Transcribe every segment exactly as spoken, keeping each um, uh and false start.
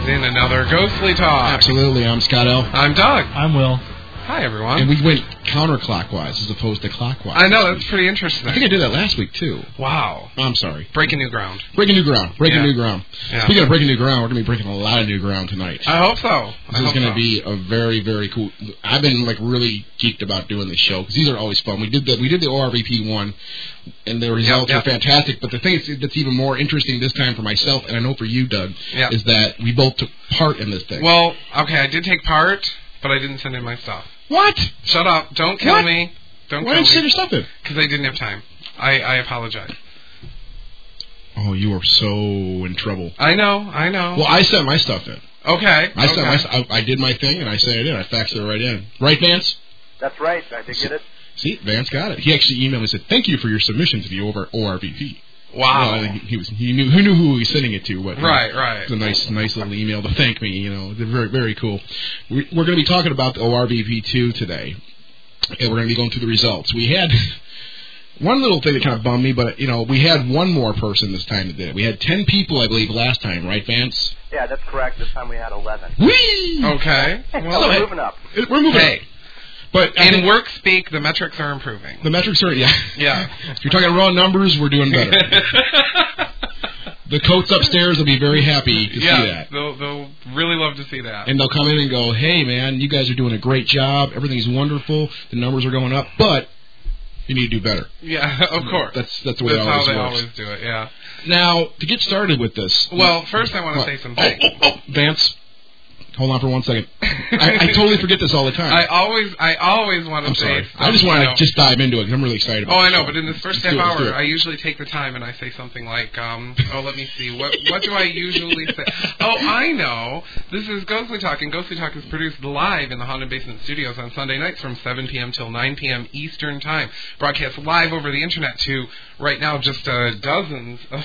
in another Ghostly Talk. Absolutely. I'm Scott L. I'm Doug. I'm Will. Hi, everyone. And we went counterclockwise as opposed to clockwise. I know, that's pretty interesting. I think I did that last week, too. Wow. I'm sorry. Breaking new ground. Breaking new ground. Breaking yeah. new ground. Yeah. Speaking of breaking new ground, we're going to be breaking a lot of new ground tonight. I hope so. This I is going to so. be a very, very cool... I've been, like, really geeked about doing this show, because these are always fun. We did the, we did the O R V P one, and the results yep, yep. are fantastic, but the thing is, that's even more interesting this time for myself, and I know for you, Doug, yep. is that we both took part in this thing. Well, okay, I did take part, but I didn't send in my stuff. What? Shut up. Don't kill what? me. Don't Why kill didn't you send me. your stuff in? Because I didn't have time. I, I apologize. Oh, you are so in trouble. I know, I know. Well, I sent my stuff in. Okay. I sent okay. my, I, I did my thing, and I sent it in. I faxed it right in. Right, Vance? That's right. I did get it. See, Vance got it. He actually emailed me and said, thank you for your submission to the O R V P. Wow. Well, he, he was he knew who knew who he was sending it to, but right, know, right. It's a nice nice little email to thank me. You know, they're very very cool. We, we're going to be talking about the O R V P two today, and we're going to be going through the results. We had one little thing that kind of bummed me, but you know, we had one more person this time that did it. We had ten people, I believe, last time, right, Vance? Yeah, that's correct. This time we had eleven. Whee! Okay. Well, we're moving up. We're moving hey. up. But in work speak, the metrics are improving. The metrics are, yeah. Yeah. If you're talking raw numbers, we're doing better. The coats upstairs will be very happy to yeah, see that. They'll, they'll really love to see that. And they'll come in and go, hey, man, you guys are doing a great job. Everything's wonderful. The numbers are going up, but you need to do better. Yeah, of course. That's that's the way that's it always how they works. always do it, yeah. Now, to get started with this. Well, first I want to what? say something. Oh, oh, oh, Vance. Hold on for one second. I, I totally forget this all the time. I always, I always want to I'm say. sorry. I just want to just dive into it because I'm really excited about it. Oh, I know, but in this first let's half it, hour, I usually take the time and I say something like, um, "Oh, let me see, what what do I usually say?" Oh, I know. This is Ghostly Talk, and Ghostly Talk is produced live in the Haunted Basement Studios on Sunday nights from seven p.m. till nine p.m. Eastern Time. Broadcast live over the internet to right now just uh, dozens, of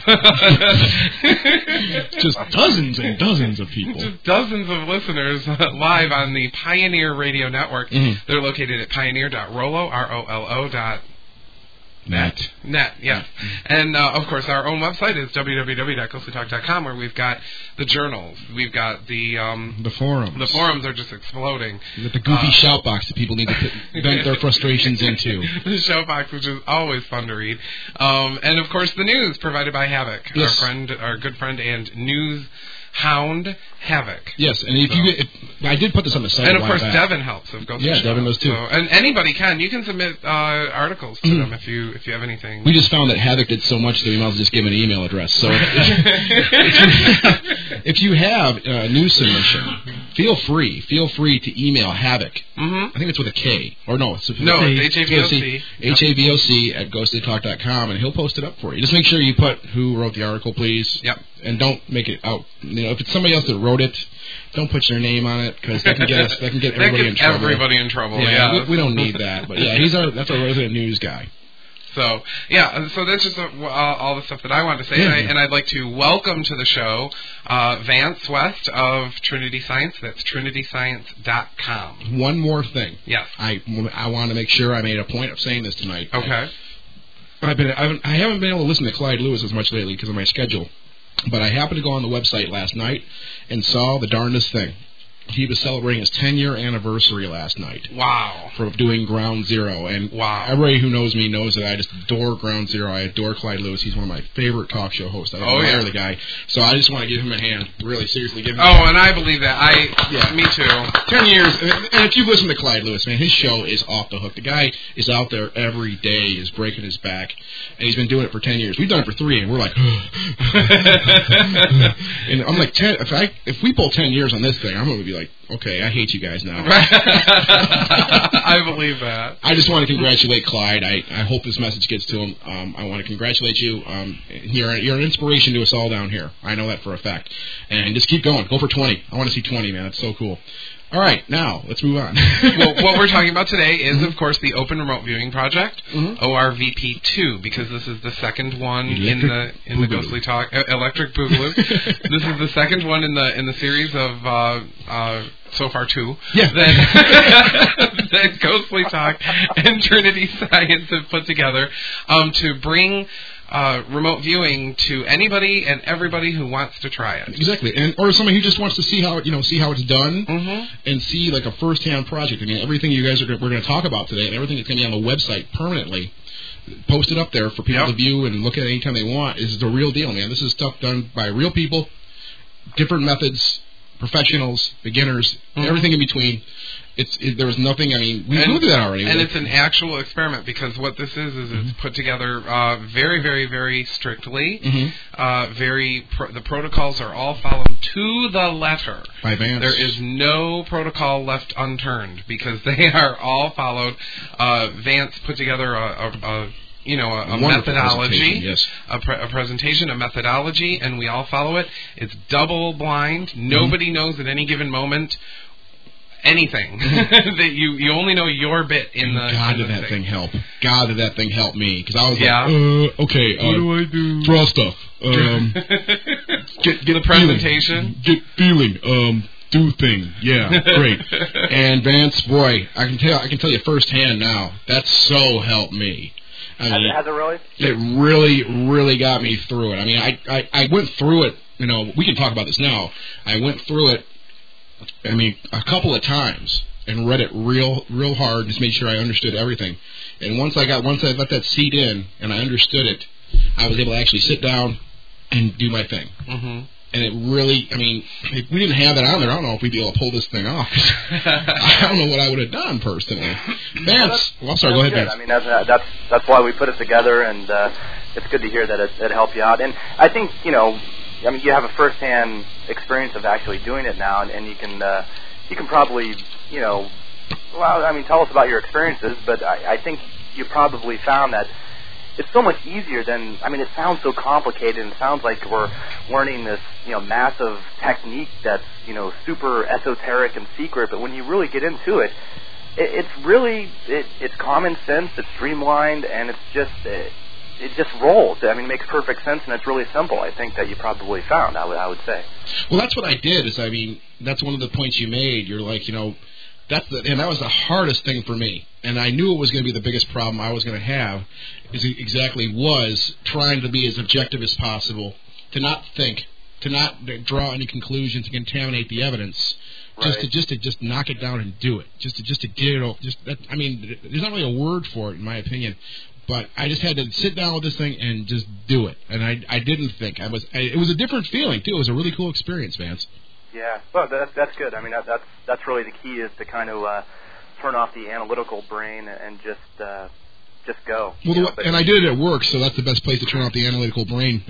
just dozens and dozens of people, just dozens of listeners. Live on the Pioneer Radio Network. Mm-hmm. They're located at pioneer dot rollo, R O L O dot net. Net, yeah. Mm-hmm. And, uh, of course, our own website is w w w dot ghostly talk dot com, where we've got the journals. We've got the... Um, the forums. The forums are just exploding. With the goofy uh, shout box that people need to put, vent their frustrations into. The shout box, which is always fun to read. Um, and, of course, the news provided by Havoc, yes. our friend, our good friend and news... Hound Havoc. Yes, and if so. you get, if, I did put this on the site. And of course, back. Devin helps. Of Ghost yeah, Show. Devin does too. So, and anybody can. You can submit uh, articles to mm. them if you if you have anything. We just found that Havoc did so much that we might as well just give an email address. So if, if, you, if you have a news submission, feel free. Feel free to email Havoc. Mm-hmm. I think it's with a K. Or no, it's no, it's H A V O C. H A V O C at ghostly talk dot com, and he'll post it up for you. Just make sure you put who wrote the article, please. Yep. And don't make it out. You know, if it's somebody else that wrote it, don't put your name on it because that can get us. That can get everybody in trouble. Everybody in trouble. Yeah, yeah. We, we don't need that. But yeah, he's our. That's our resident news guy. So, yeah, so that's just uh, all the stuff that I wanted to say. Yeah. And, I, and I'd like to welcome to the show uh, Vance West of Trinity Science. That's trinity science dot com. One more thing. Yes. I, I want to make sure I made a point of saying this tonight. Okay. I've been, I haven't, I haven't been able to listen to Clyde Lewis as much lately because of my schedule. But I happened to go on the website last night and saw the darndest thing. He was celebrating his ten-year anniversary last night. Wow. For doing Ground Zero. And wow. Everybody who knows me knows that I just adore Ground Zero. I adore Clyde Lewis. He's one of my favorite talk show hosts. I oh, admire yeah. the guy. So I just want to give him a hand. Really, seriously, give him Oh, a hand. and I believe that. I, yeah. Me too. Ten years. And if you've listened to Clyde Lewis, man, his show is off the hook. The guy is out there every day, is breaking his back. And he's been doing it for ten years. We've done it for three, and we're like, and I'm like, ten, if I if we pull ten years on this thing, I'm going to be like, okay, I hate you guys now. I believe that. I just want to congratulate Clyde. I, I hope this message gets to him. Um, I want to congratulate you. Um, you're, you're an inspiration to us all down here. I know that for a fact. And just keep going. Go for twenty. I want to see twenty, man. It's so cool. All right, now, let's move on. Well, what we're talking about today is, mm-hmm. of course, the Open Remote Viewing Project, mm-hmm. O R V P two, because this is the second one Electric in the in the Ghostly Talk, uh, Electric Boogaloo. This is the second one in the in the series of uh, uh, so far two yeah. that, that Ghostly Talk and Trinity Science have put together um, to bring uh, remote viewing to anybody and everybody who wants to try it. Exactly, and or somebody who just wants to see how it, you know, see how it's done, mm-hmm. and see like a first-hand project. I mean, everything you guys are we're going to talk about today, and everything that's going to be on the website permanently, posted up there for people yep. to view and look at anytime they want. Is the real deal, man. This is stuff done by real people, different methods, professionals, beginners, mm-hmm. everything in between. It's it, there was nothing. I mean, we and, knew that already. And it's an actual experiment because what this is is mm-hmm. it's put together uh, very, very, very strictly. Mm-hmm. Uh, very pro- the protocols are all followed to the letter. By Vance. There is no protocol left unturned because they are all followed. Uh, Vance put together a. a, a you know, a, a methodology, yes. a, pre- a presentation, a methodology, and we all follow it. It's double blind. Nobody mm-hmm. knows at any given moment anything. that you, you only know your bit in the God, in did the that thing. thing help. God, did that thing help me. Because I was yeah. like, uh, okay, uh, what do I do? Draw stuff. Um, get, get the presentation. Feeling. Get feeling. Um, do thing. Yeah, great. And Vance, boy, I can tell I can tell you firsthand now, that so helped me. I mean, has it really? It really, really got me through it. I mean, I, I, I went through it, you know, we can talk about this now. I went through it, I mean, a couple of times and read it real, real hard and just made sure I understood everything. And once I got, once I let that seat in and I understood it, I was able to actually sit down and do my thing. Mm-hmm. And it really, I mean, if we didn't have that on there, I don't know if we'd be able to pull this thing off. I don't know what I would have done personally. Vance, well, I'm sorry, go ahead, good. Vance. I mean, that's, that's that's why we put it together, and uh, it's good to hear that it, it helped you out. And I think, you know, I mean, you have a first-hand experience of actually doing it now, and, and you can uh, you can probably, you know, well, I mean, tell us about your experiences, but I, I think you probably found that it's so much easier than, I mean, it sounds so complicated and it sounds like we're learning this, you know, massive technique that's, you know, super esoteric and secret, but when you really get into it, it it's really, it, it's common sense, it's streamlined, and it's just, it, it just rolls. I mean, it makes perfect sense, and it's really simple, I think, that you probably found, I would, I would say. Well, that's what I did, is, I mean, that's one of the points you made. You're like, you know, That's the, and that was the hardest thing for me. And I knew it was going to be the biggest problem I was going to have, is it exactly was trying to be as objective as possible, to not think, to not draw any conclusion, to contaminate the evidence, right. just to just to just knock it down and do it, just to just to get it over. Just that, I mean, there's not really a word for it in my opinion, but I just had to sit down with this thing and just do it. And I I didn't think I was. I, it was a different feeling too. It was a really cool experience, Vance. Yeah, well, that's that's good. I mean, that, that's that's really the key, is to kind of uh, turn off the analytical brain and just uh, just go. Well, know, the, and I did it at work, so that's the best place to turn off the analytical brain.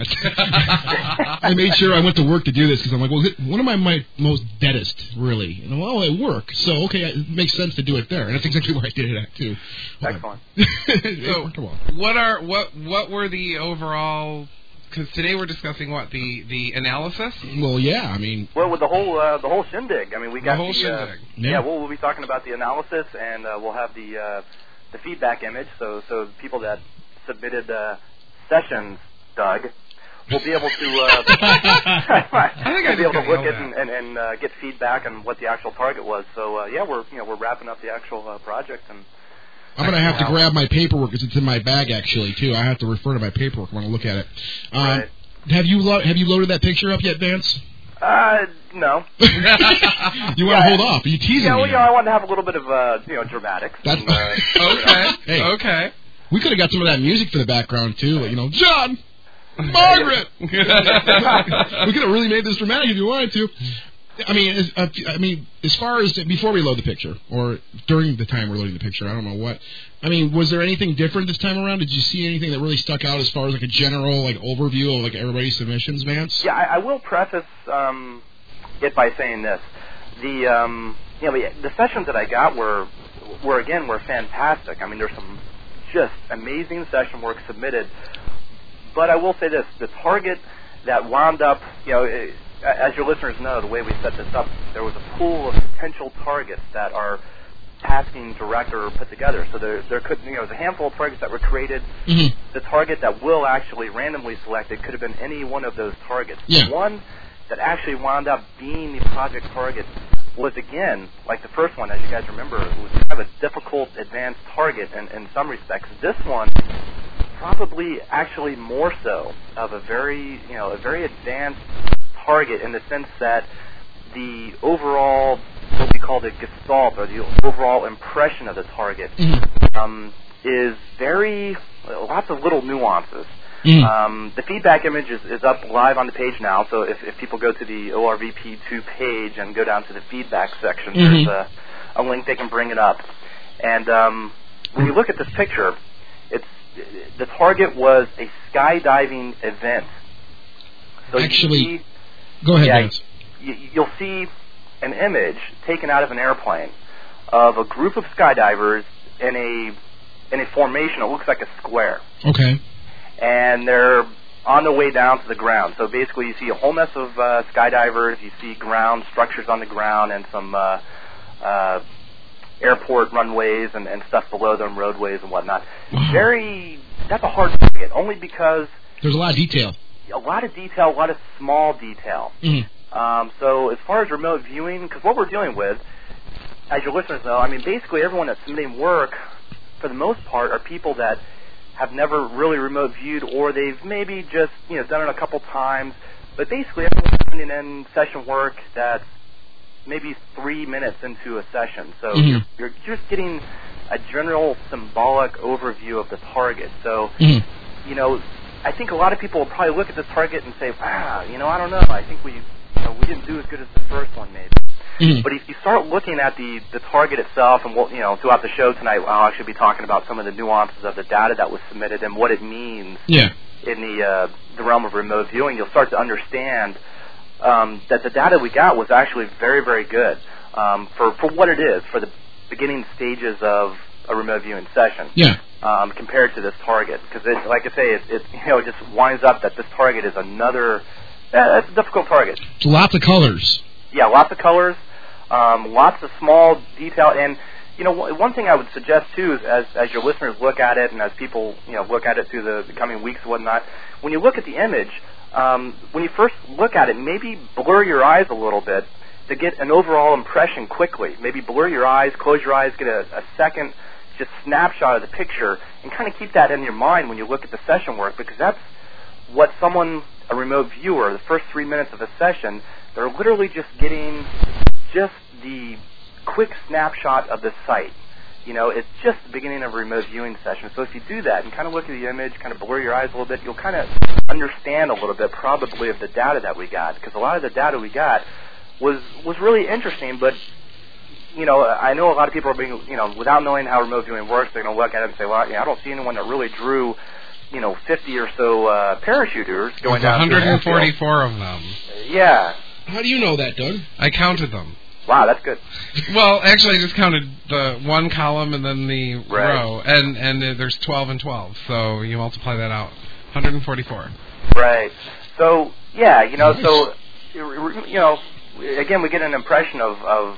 I made sure I went to work to do this because I'm like, well, when am I my most deadest, really? And well, at work, so okay, it makes sense to do it there, and that's exactly where I did it at too. Excellent. So, come on. what are what what were the overall? Because today we're discussing what the, the analysis. Well, yeah, I mean. Well, with the whole uh, the whole shindig. I mean, we got the whole the, shindig. Uh, yeah, yeah we'll, we'll be talking about the analysis, and uh, we'll have the uh, the feedback image. So so people that submitted uh, sessions, Doug, will be able to. Uh, I think I be able to look at that. and, and, and uh, get feedback on what the actual target was. So uh, yeah, we're you know we're wrapping up the actual uh, project and. I'm going to have to grab my paperwork because it's in my bag, actually, too. I have to refer to my paperwork when I look at it. Um, right. Have you lo- have you loaded that picture up yet, Vance? Uh, no. You want to yeah, hold off? Are you teasing yeah, me? well, you know, I want to have a little bit of, uh, you know, dramatics. That's and, uh, okay. Hey. Okay. We could have got some of that music for the background, too. Like, you know, John! Margaret! We could have really made this dramatic if you wanted to. I mean, as, uh, I mean, as far as before we load the picture, or during the time we're loading the picture, I don't know what. I mean, was there anything different this time around? Did you see anything that really stuck out as far as like a general like overview of like everybody's submissions, Vance? Yeah, I, I will preface um, it by saying this: the um, you know the, the sessions that I got were were again were fantastic. I mean, there's some just amazing session work submitted. But I will say this: the target that wound up, you know. It, as your listeners know, the way we set this up, there was a pool of potential targets that our tasking director put together. So there, there could, you know, there's a handful of targets that were created. Mm-hmm. The target that Will actually randomly selected could have been any one of those targets. Yeah. The one that actually wound up being the project target was, again, like the first one, as you guys remember, it was kind of a difficult advanced target in, in some respects. This one, probably actually more so of a very, you know, a very advanced target in the sense that the overall, what we call the gestalt, or the overall impression of the target, mm-hmm. um, is very, lots of little nuances. Mm. Um, the feedback image is, is up live on the page now, so if, if people go to the O R V P two page and go down to the feedback section, mm-hmm. there's a, a link they can bring it up. And um, when you look at this picture, it's the target was a skydiving event. So Actually, you see, go ahead, yeah, Vance. You, you'll see an image taken out of an airplane of a group of skydivers in a in a formation. It looks like a square. Okay. And they're on the way down to the ground. So basically you see a whole mess of uh, skydivers, you see ground structures on the ground and some uh, uh, airport runways and, and stuff below them, roadways and whatnot. Wow. Very, that's a hard target, only because... There's a lot of detail. A lot of detail, a lot of small detail. Mm-hmm. Um, so as far as remote viewing, because what we're dealing with, as your listeners know, I mean, basically everyone that's submitting work, for the most part, are people that have never really remote viewed, or they've maybe just, you know, done it a couple times. But basically, everyone's sending in session work that's maybe three minutes into a session. So mm-hmm. you're, you're just getting a general symbolic overview of the target. So, mm-hmm. you know, I think a lot of people will probably look at this target and say, wow, you know, I don't know. I think we, you know, we didn't do as good as the first one, maybe. Mm-hmm. But if you start looking at the, the target itself, and we'll, you know, throughout the show tonight, I'll actually be talking about some of the nuances of the data that was submitted and what it means yeah. in the uh, the realm of remote viewing. You'll start to understand um, that the data we got was actually very, very good um, for for what it is, for the beginning stages of a remote viewing session. Yeah. Um, compared to this target, because like I say, it, it you know it just winds up that this target is another. Eh, it's a difficult target. Lots of colors. Yeah, lots of colors. Um, lots of small detail, and you know, one thing I would suggest too is, as as your listeners look at it, and as people you know look at it through the, the coming weeks and whatnot, when you look at the image, um, when you first look at it, maybe blur your eyes a little bit to get an overall impression quickly. Maybe blur your eyes, close your eyes, get a, a second just snapshot of the picture, and kind of keep that in your mind when you look at the session work, because that's what someone, a remote viewer, the first three minutes of a session, they're literally just getting just the quick snapshot of the site. You know, it's just the beginning of a remote viewing session. So if you do that and kind of look at the image, kind of blur your eyes a little bit, you'll kind of understand a little bit probably of the data that we got, because a lot of the data we got was was really interesting, but you know, I know a lot of people are being, you know, without knowing how remote viewing works, they're going to look at it and say, well, yeah, I don't see anyone that really drew, you know, fifty or so uh, parachuters going down. one hundred forty-four of them. Yeah. How do you know that, Doug? I counted them. Wow, that's good. Well, actually, I just counted the one column and then the right. row, and and uh, there's twelve and twelve, so you multiply that out, one hundred forty-four. Right. So yeah, you know, nice. so you know, again, we get an impression of of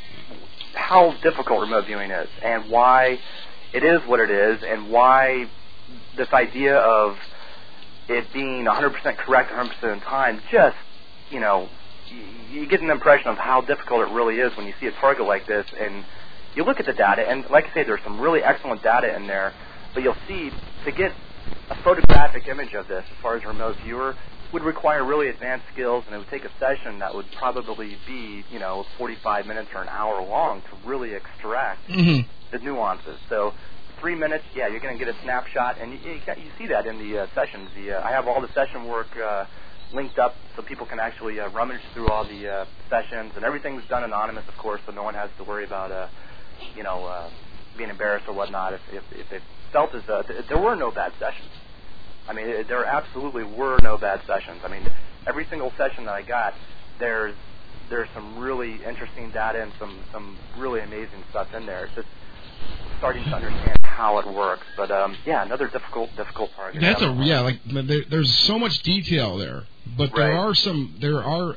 how difficult remote viewing is, and why it is what it is, and why this idea of it being one hundred percent correct one hundred percent of the time, just, you know, you, you get an impression of how difficult it really is when you see a target like this, and you look at the data, and like I say, there's some really excellent data in there, but you'll see, to get a photographic image of this, as far as a remote viewer, would require really advanced skills, and it would take a session that would probably be, you know, forty-five minutes or an hour long to really extract mm-hmm. the nuances. So three minutes, yeah, you're going to get a snapshot, and you, you, you see that in the uh, sessions. The, uh, I have all the session work uh, linked up so people can actually uh, rummage through all the uh, sessions, and everything's done anonymous, of course, so no one has to worry about, uh, you know, uh, being embarrassed or whatnot if, if, if it felt as though th- there were no bad sessions. I mean, it, there absolutely were no bad sessions. I mean, every single session that I got, there's there's some really interesting data and some, some really amazing stuff in there. It's just starting to understand how it works. But, um, yeah, another difficult, difficult target. That's a, yeah, like, there, there's so much detail there. But there right. are some, there are,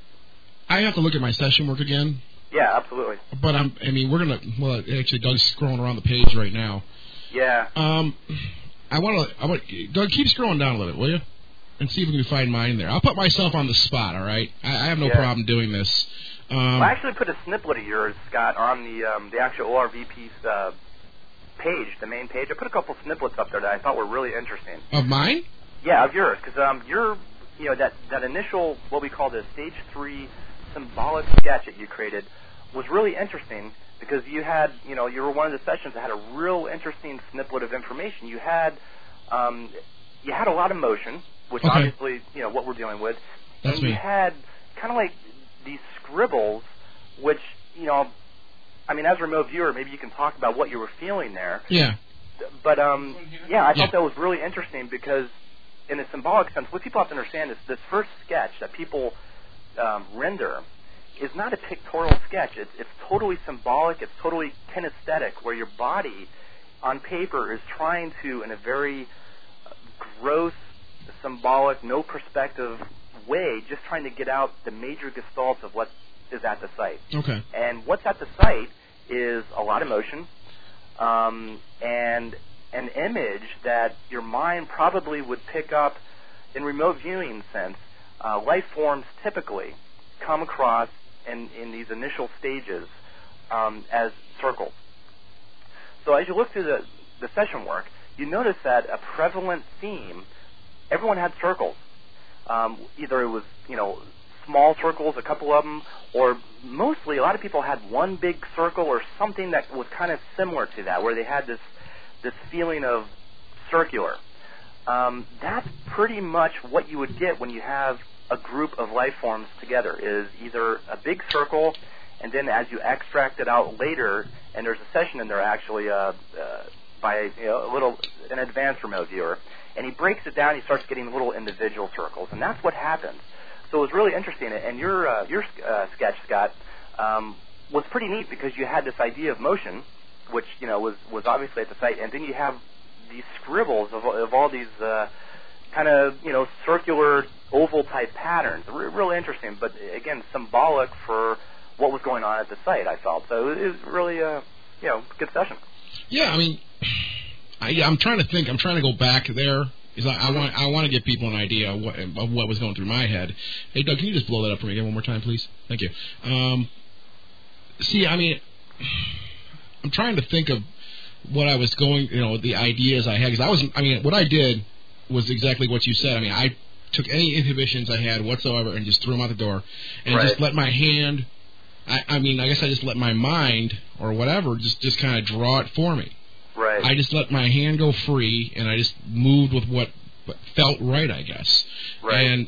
I have to look at my session work again. Yeah, absolutely. But, I'm, I mean, we're going to, well, actually, Doug's scrolling around the page right now. Yeah. Um... I want to, I want, Doug, keep scrolling down a little bit, will you? And see if we can find mine there. I'll put myself on the spot, all right? I, I have no yeah. problem doing this. Um, well, I actually put a snippet of yours, Scott, on the um, the actual O R V P uh, page, the main page. I put a couple snippets up there that I thought were really interesting. Of mine? Yeah, of yours, because um, you're, you know, that that initial what we call the stage three symbolic sketch that you created was really interesting because you had, you know, you were one of the sessions that had a real interesting snippet of information. You had, um, you had a lot of motion, which okay. obviously, you know, what we're dealing with. That's and me. You had kind of like these scribbles, which, you know, I mean, as a remote viewer, maybe you can talk about what you were feeling there. Yeah. But, um, yeah, I thought yeah. that was really interesting because in a symbolic sense, what people have to understand is this first sketch that people um, render is not a pictorial sketch. It's, it's totally symbolic. It's totally kinesthetic, where your body on paper is trying to, in a very gross, symbolic, no perspective way, just trying to get out the major gestalts of what is at the site. Okay. And what's at the site is a lot of motion um, and an image that your mind probably would pick up in remote viewing sense. Uh, life forms typically come across in, in these initial stages um, as circles. So as you look through the, the session work, you notice that a prevalent theme, everyone had circles. Um, either it was, you know, small circles, a couple of them, or mostly a lot of people had one big circle or something that was kind of similar to that, where they had this this feeling of circular. Um, that's pretty much what you would get when you have a group of life forms together, is either a big circle, and then as you extract it out later, and there's a session in there actually uh, uh, by you know, a little an advanced remote viewer, and he breaks it down, he starts getting little individual circles, and that's what happens. So it was really interesting, and your uh, your uh, sketch, Scott, um, was pretty neat because you had this idea of motion, which you know was, was obviously at the site, and then you have these scribbles of, of all these uh, kind of you know circular oval type patterns. Re- really interesting, but again symbolic for what was going on at the site. I felt so it was really a you know good session. Yeah, I mean, I, I'm trying to think. I'm trying to go back there. Because I, I want I want to give people an idea of what, of what was going through my head. Hey, Doug, can you just blow that up for me again one more time, please? Thank you. Um, see, I mean, I'm trying to think of what I was going, you know, the ideas I had. Because I was, I mean, what I did was exactly what you said. I mean, I took any inhibitions I had whatsoever and just threw them out the door, and right. just let my hand. I, I mean, I guess I just let my mind or whatever just just kind of draw it for me. Right. I just let my hand go free, and I just moved with what felt right, I guess. Right. And,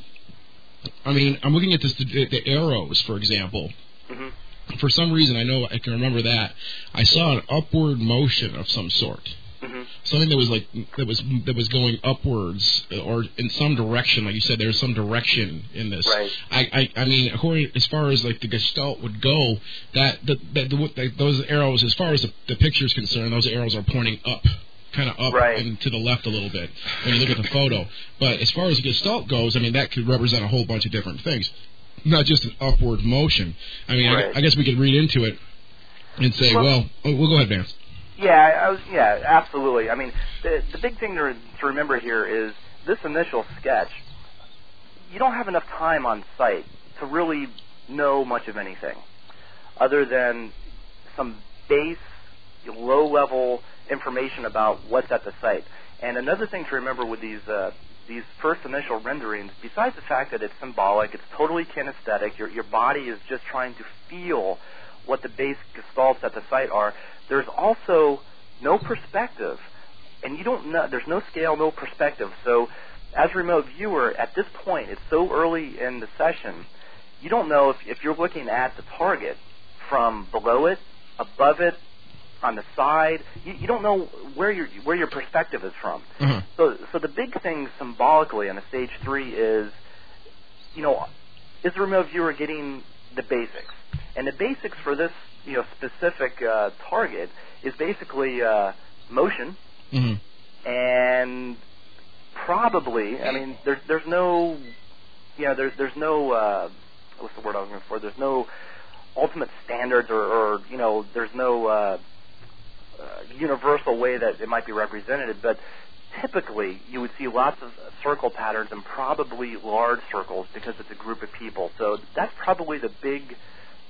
I mean, I'm looking at this, the, the arrows, for example. Mm-hmm. For some reason, I know I can remember that. I saw an upward motion of some sort. Mm-hmm. Something that was like that was that was going upwards or in some direction, like you said. There's some direction in this. Right. I, I, I mean, according as far as like the gestalt would go, that the, the, the those arrows, as far as the, the picture is concerned, those arrows are pointing up, kind of up right. and to the left a little bit when you look at the photo. But as far as the gestalt goes, I mean, that could represent a whole bunch of different things, not just an upward motion. I mean, right. I, I guess we could read into it and say, well, well oh, we'll go ahead, Vance. Yeah, I was, yeah, absolutely. I mean, the the big thing to, to remember here is this initial sketch. You don't have enough time on site to really know much of anything, other than some base, low-level information about what's at the site. And another thing to remember with these uh, these first initial renderings, besides the fact that it's symbolic, it's totally kinesthetic. Your your body is just trying to feel what the base gestalts at the site are. There's also no perspective, and you don't know. There's no scale, no perspective. So, as a remote viewer, at this point, it's so early in the session, you don't know if, if you're looking at the target from below it, above it, on the side. You, you don't know where your where your perspective is from. Mm-hmm. So, so the big thing symbolically on a stage three is, you know, is the remote viewer getting the basics? And the basics for this, you know, specific uh, target is basically uh, motion, mm-hmm. and probably, I mean, there's there's no, you know, there's there's no uh, what's the word I was looking for? There's no ultimate standards, or, or you know, there's no uh, uh, universal way that it might be represented, but typically you would see lots of circle patterns and probably large circles because it's a group of people. So that's probably the big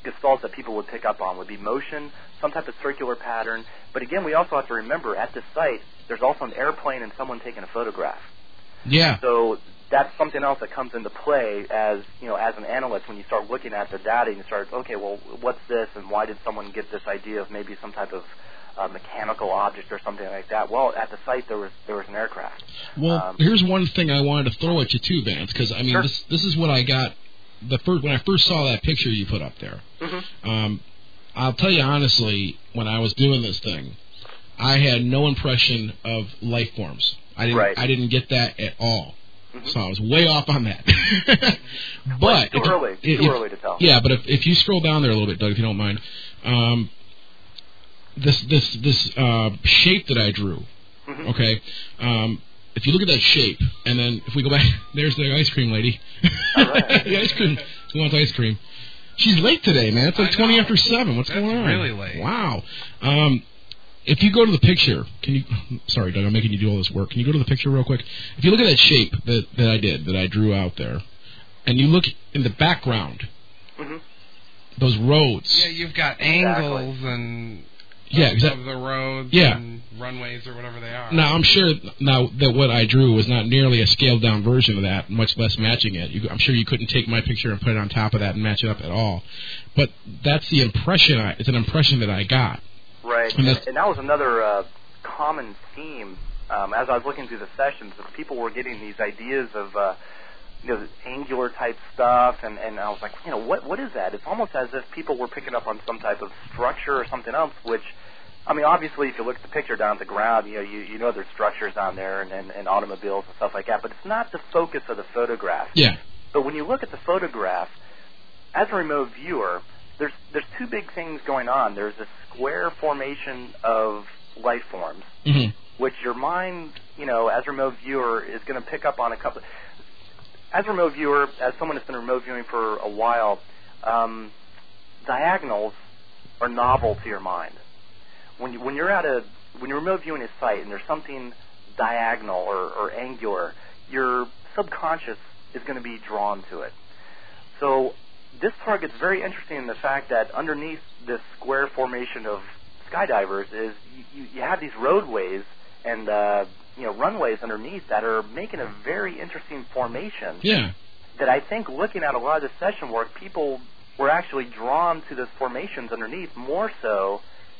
gestalts that people would pick up on would be motion, some type of circular pattern. But again, we also have to remember at this site, there's also an airplane and someone taking a photograph. Yeah. So that's something else that comes into play as, you know, as an analyst when you start looking at the data and you start, okay, well, what's this and why did someone get this idea of maybe some type of uh, mechanical object or something like that? Well, at the site there was there was an aircraft. Well, um, here's one thing I wanted to throw at you too, Vance, because I mean sure. this this is what I got the first when I first saw that picture you put up there. Mm-hmm. Um, I'll tell you honestly, when I was doing this thing, I had no impression of life forms. I didn't right. I didn't get that at all. Mm-hmm. So I was way off on that. but well, too if, early, if, too early to tell. Yeah, but if, if you scroll down there a little bit, Doug, if you don't mind, um, this this this uh, shape that I drew. Mm-hmm. Okay, um, if you look at that shape, and then if we go back, there's the ice cream lady. All right. The ice cream. Who wants ice cream? She's late today, man. It's like I twenty know. after seven. What's That's going on? really late. Wow. Um, if you go to the picture, can you? Sorry, Doug, I'm making you do all this work. Can you go to the picture real quick? If you look at that shape that that I did, that I drew out there, and you look in the background, Mm-hmm. those roads. Yeah, you've got angles and Yeah, of, exactly. of the roads Yeah. and runways or whatever they are. Now, I'm sure now that what I drew was not nearly a scaled-down version of that, much less matching it. You, I'm sure you couldn't take my picture and put it on top of that and match it up at all. But that's the impression. I, it's an impression that I got. Right, And and, that's- and that was another uh, common theme um, as I was looking through the sessions. That people were getting these ideas of, uh, you know, angular type stuff, and, and I was like, you know, what what is that? It's almost as if people were picking up on some type of structure or something else. Which, I mean, obviously, if you look at the picture down at the ground, you know, you you know there's structures down there and, and, and automobiles and stuff like that. But it's not the focus of the photograph. Yeah. But when you look at the photograph, as a remote viewer, there's there's two big things going on. There's a square formation of life forms, Mm-hmm. which your mind, you know, as a remote viewer, is going to pick up on a couple. As a remote viewer, as someone that's been remote viewing for a while, um, diagonals are novel to your mind. When you, when you're at a when you're remote viewing a site and there's something diagonal or, or angular, your subconscious is going to be drawn to it. So this target's very interesting in the fact that underneath this square formation of skydivers is you, you have these roadways and uh, you know runways underneath that are making a very interesting formation. Yeah. That I think looking at a lot of the session work, people were actually drawn to the formations underneath more so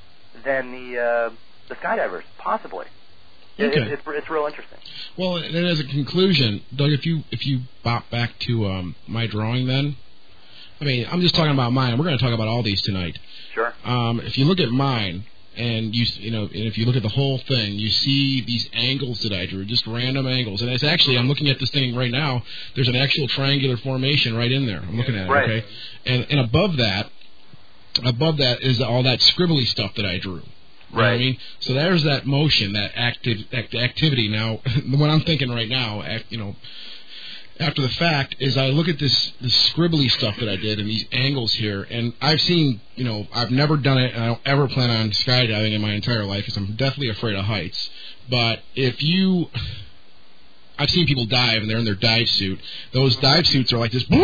than the uh, the skydivers, possibly. It, Okay. it, it's it's real interesting. Well, then as a conclusion, Doug, if you if you bop back to um, my drawing, then I mean, I'm just talking about mine. We're going to talk about all these tonight. Sure. Um, if you look at mine, and you you know, and if you look at the whole thing, you see these angles that I drew, just random angles. And it's actually, I'm looking at this thing right now. There's an actual triangular formation right in there. I'm looking at it. Right. Okay. And and above that, above that is all that scribbly stuff that I drew. You know what I Right. mean? So there's that motion, that active act, activity. Now, what I'm thinking right now, act, you know, after the fact, is I look at this this scribbly stuff that I did and these angles here, and I've seen, you know, I've never done it, and I don't ever plan on skydiving in my entire life because I'm deathly afraid of heights. But if you, I've seen people dive and they're in their dive suit. Those dive suits are like this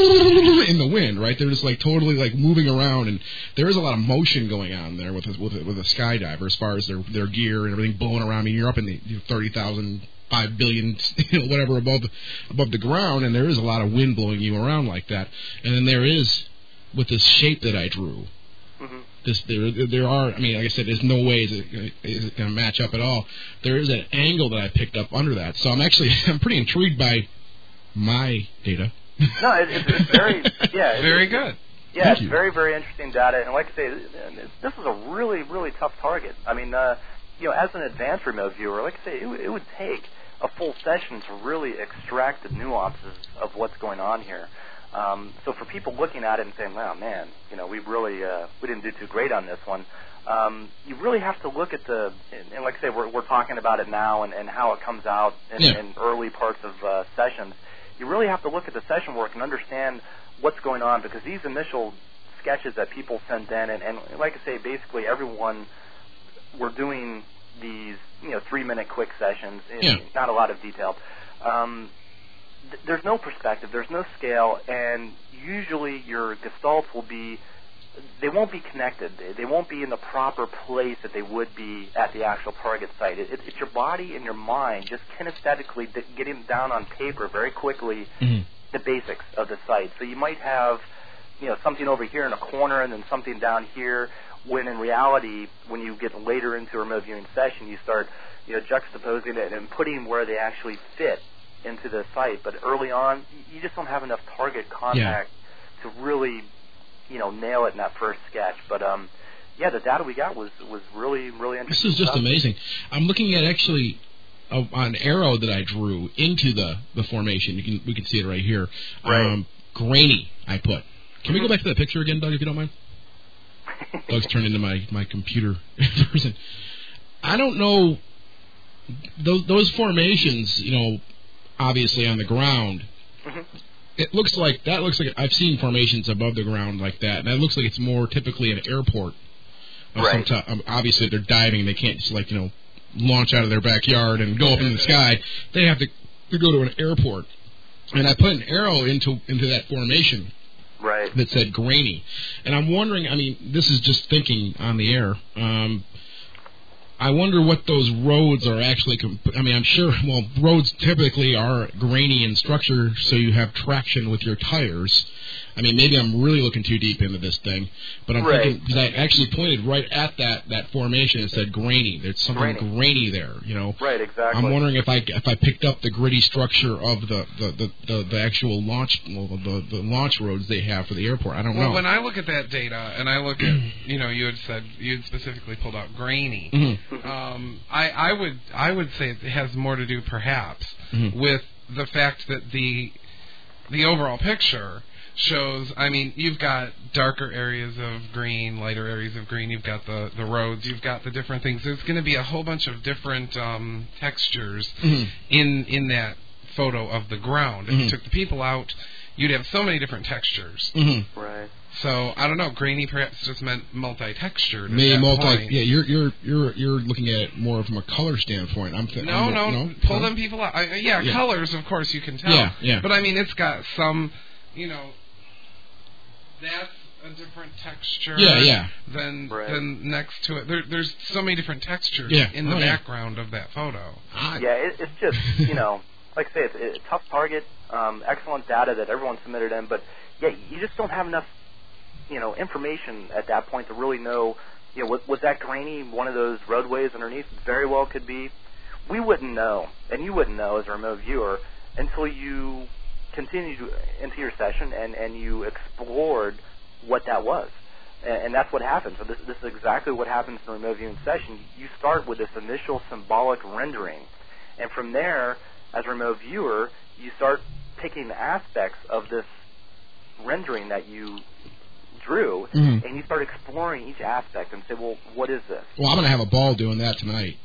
in the wind, right? They're just like totally like moving around, and there is a lot of motion going on there with a, with a, with a skydiver as far as their their gear and everything blowing around. I mean, you're up in the you know, thirty thousand, five billion, you know, whatever above above the ground, and there is a lot of wind blowing you around like that. And then there is with this shape that I drew. Mm-hmm. This there there are I mean like I said there's no way is it, is it going to match up at all. There is an angle that I picked up under that, so I'm actually I'm pretty intrigued by my data. No, it, it's, it's very yeah. It's, Very good. Yeah, Thank it's you. very, very interesting data, and like I say, it's, this is a really, really tough target. I mean, uh, you know, as an advanced remote viewer, like I say, it, would- it would take a full session to really extract the nuances of what's going on here. Um, so for people looking at it and saying, "Wow, man, you know, we really uh, we didn't do too great on this one," um, you really have to look at the and, and like I say, we're we're talking about it now and, and how it comes out in, Yeah. in early parts of uh, sessions. You really have to look at the session work and understand what's going on, because these initial sketches that people sent in, and, and like I say, basically everyone were doing these, you know, three-minute quick sessions, in, Yeah. not a lot of detail. Um, th- there's no perspective, there's no scale, and usually your gestalts will be they won't be connected. They won't be in the proper place that they would be at the actual target site. It, it, it's your body and your mind just kinesthetically getting down on paper very quickly mm-hmm. the basics of the site. So you might have, you know, something over here in a corner and then something down here, when in reality, when you get later into a remote viewing session, you start, you know, juxtaposing it and putting where they actually fit into the site. But early on, you just don't have enough target contact yeah. to really, you know, nail it in that first sketch. But um, yeah, the data we got was was really really interesting. This is just stuff. amazing. I'm looking at actually a, an arrow that I drew into the, the formation. You can we can see it right here. Right. Um, grainy. I put. Can mm-hmm. we go back to that picture again, Doug, if you don't mind? Doug's turned into my my computer person. I don't know those those formations. You know, obviously on the ground. Mm-hmm. It looks like that looks like I've seen formations above the ground like that, and that looks like it's more typically an airport. Of right. some t- um, obviously, they're diving; they can't just like you know launch out of their backyard and go up in the sky. They have to, to go to an airport. And I put an arrow into into that formation right. that said grainy, and I'm wondering. I mean, this is just thinking on the air. Um, I wonder what those roads are actually. Comp- I mean, I'm sure. Well, roads typically are grainy in structure, so you have traction with your tires. I mean, maybe I'm really looking too deep into this thing, but I'm right. thinking because I actually pointed right at that, that formation and said grainy. There's something grainy. grainy there, you know. Right, exactly. I'm wondering if I if I picked up the gritty structure of the the, the, the, the actual launch well, the the launch roads they have for the airport. I don't well, know. When I look at that data and I look at you know you had said you had specifically pulled out grainy. Mm-hmm. Um, I I would I would say it has more to do perhaps mm-hmm. with the fact that the the overall picture shows, I mean, you've got darker areas of green, lighter areas of green, you've got the, the roads, you've got the different things. There's going to be a whole bunch of different um, textures mm-hmm. in in that photo of the ground. If mm-hmm. you took the people out, you'd have so many different textures. Mm-hmm. Right. So, I don't know, grainy perhaps just meant multi-textured. Maybe multi. Point. Yeah, you're you're you're you're looking at it more from a color standpoint. I'm th- no, I'm, no, no, pull no? them people out. I, yeah, yeah, colors, of course, you can tell. Yeah, yeah. But, I mean, it's got some, you know, that's a different texture yeah, yeah. than right. than next to it. There, there's so many different textures yeah. in the oh, background yeah. of that photo. Yeah, it, it's just, you know, like I say, it's, it's a tough target, um, excellent data that everyone submitted in, but, yeah, you just don't have enough, you know, information at that point to really know, you know, was, was that grainy one of those roadways underneath? Very well could be. We wouldn't know, and you wouldn't know as a remote viewer until you continued into your session and, and you explored what that was. And, and that's what happens. So this, this is exactly what happens in the remote viewing session. You start with this initial symbolic rendering. And from there, as a remote viewer, you start picking aspects of this rendering that you drew, mm-hmm. and you start exploring each aspect and say, well, what is this? Well, I'm going to have a ball doing that tonight.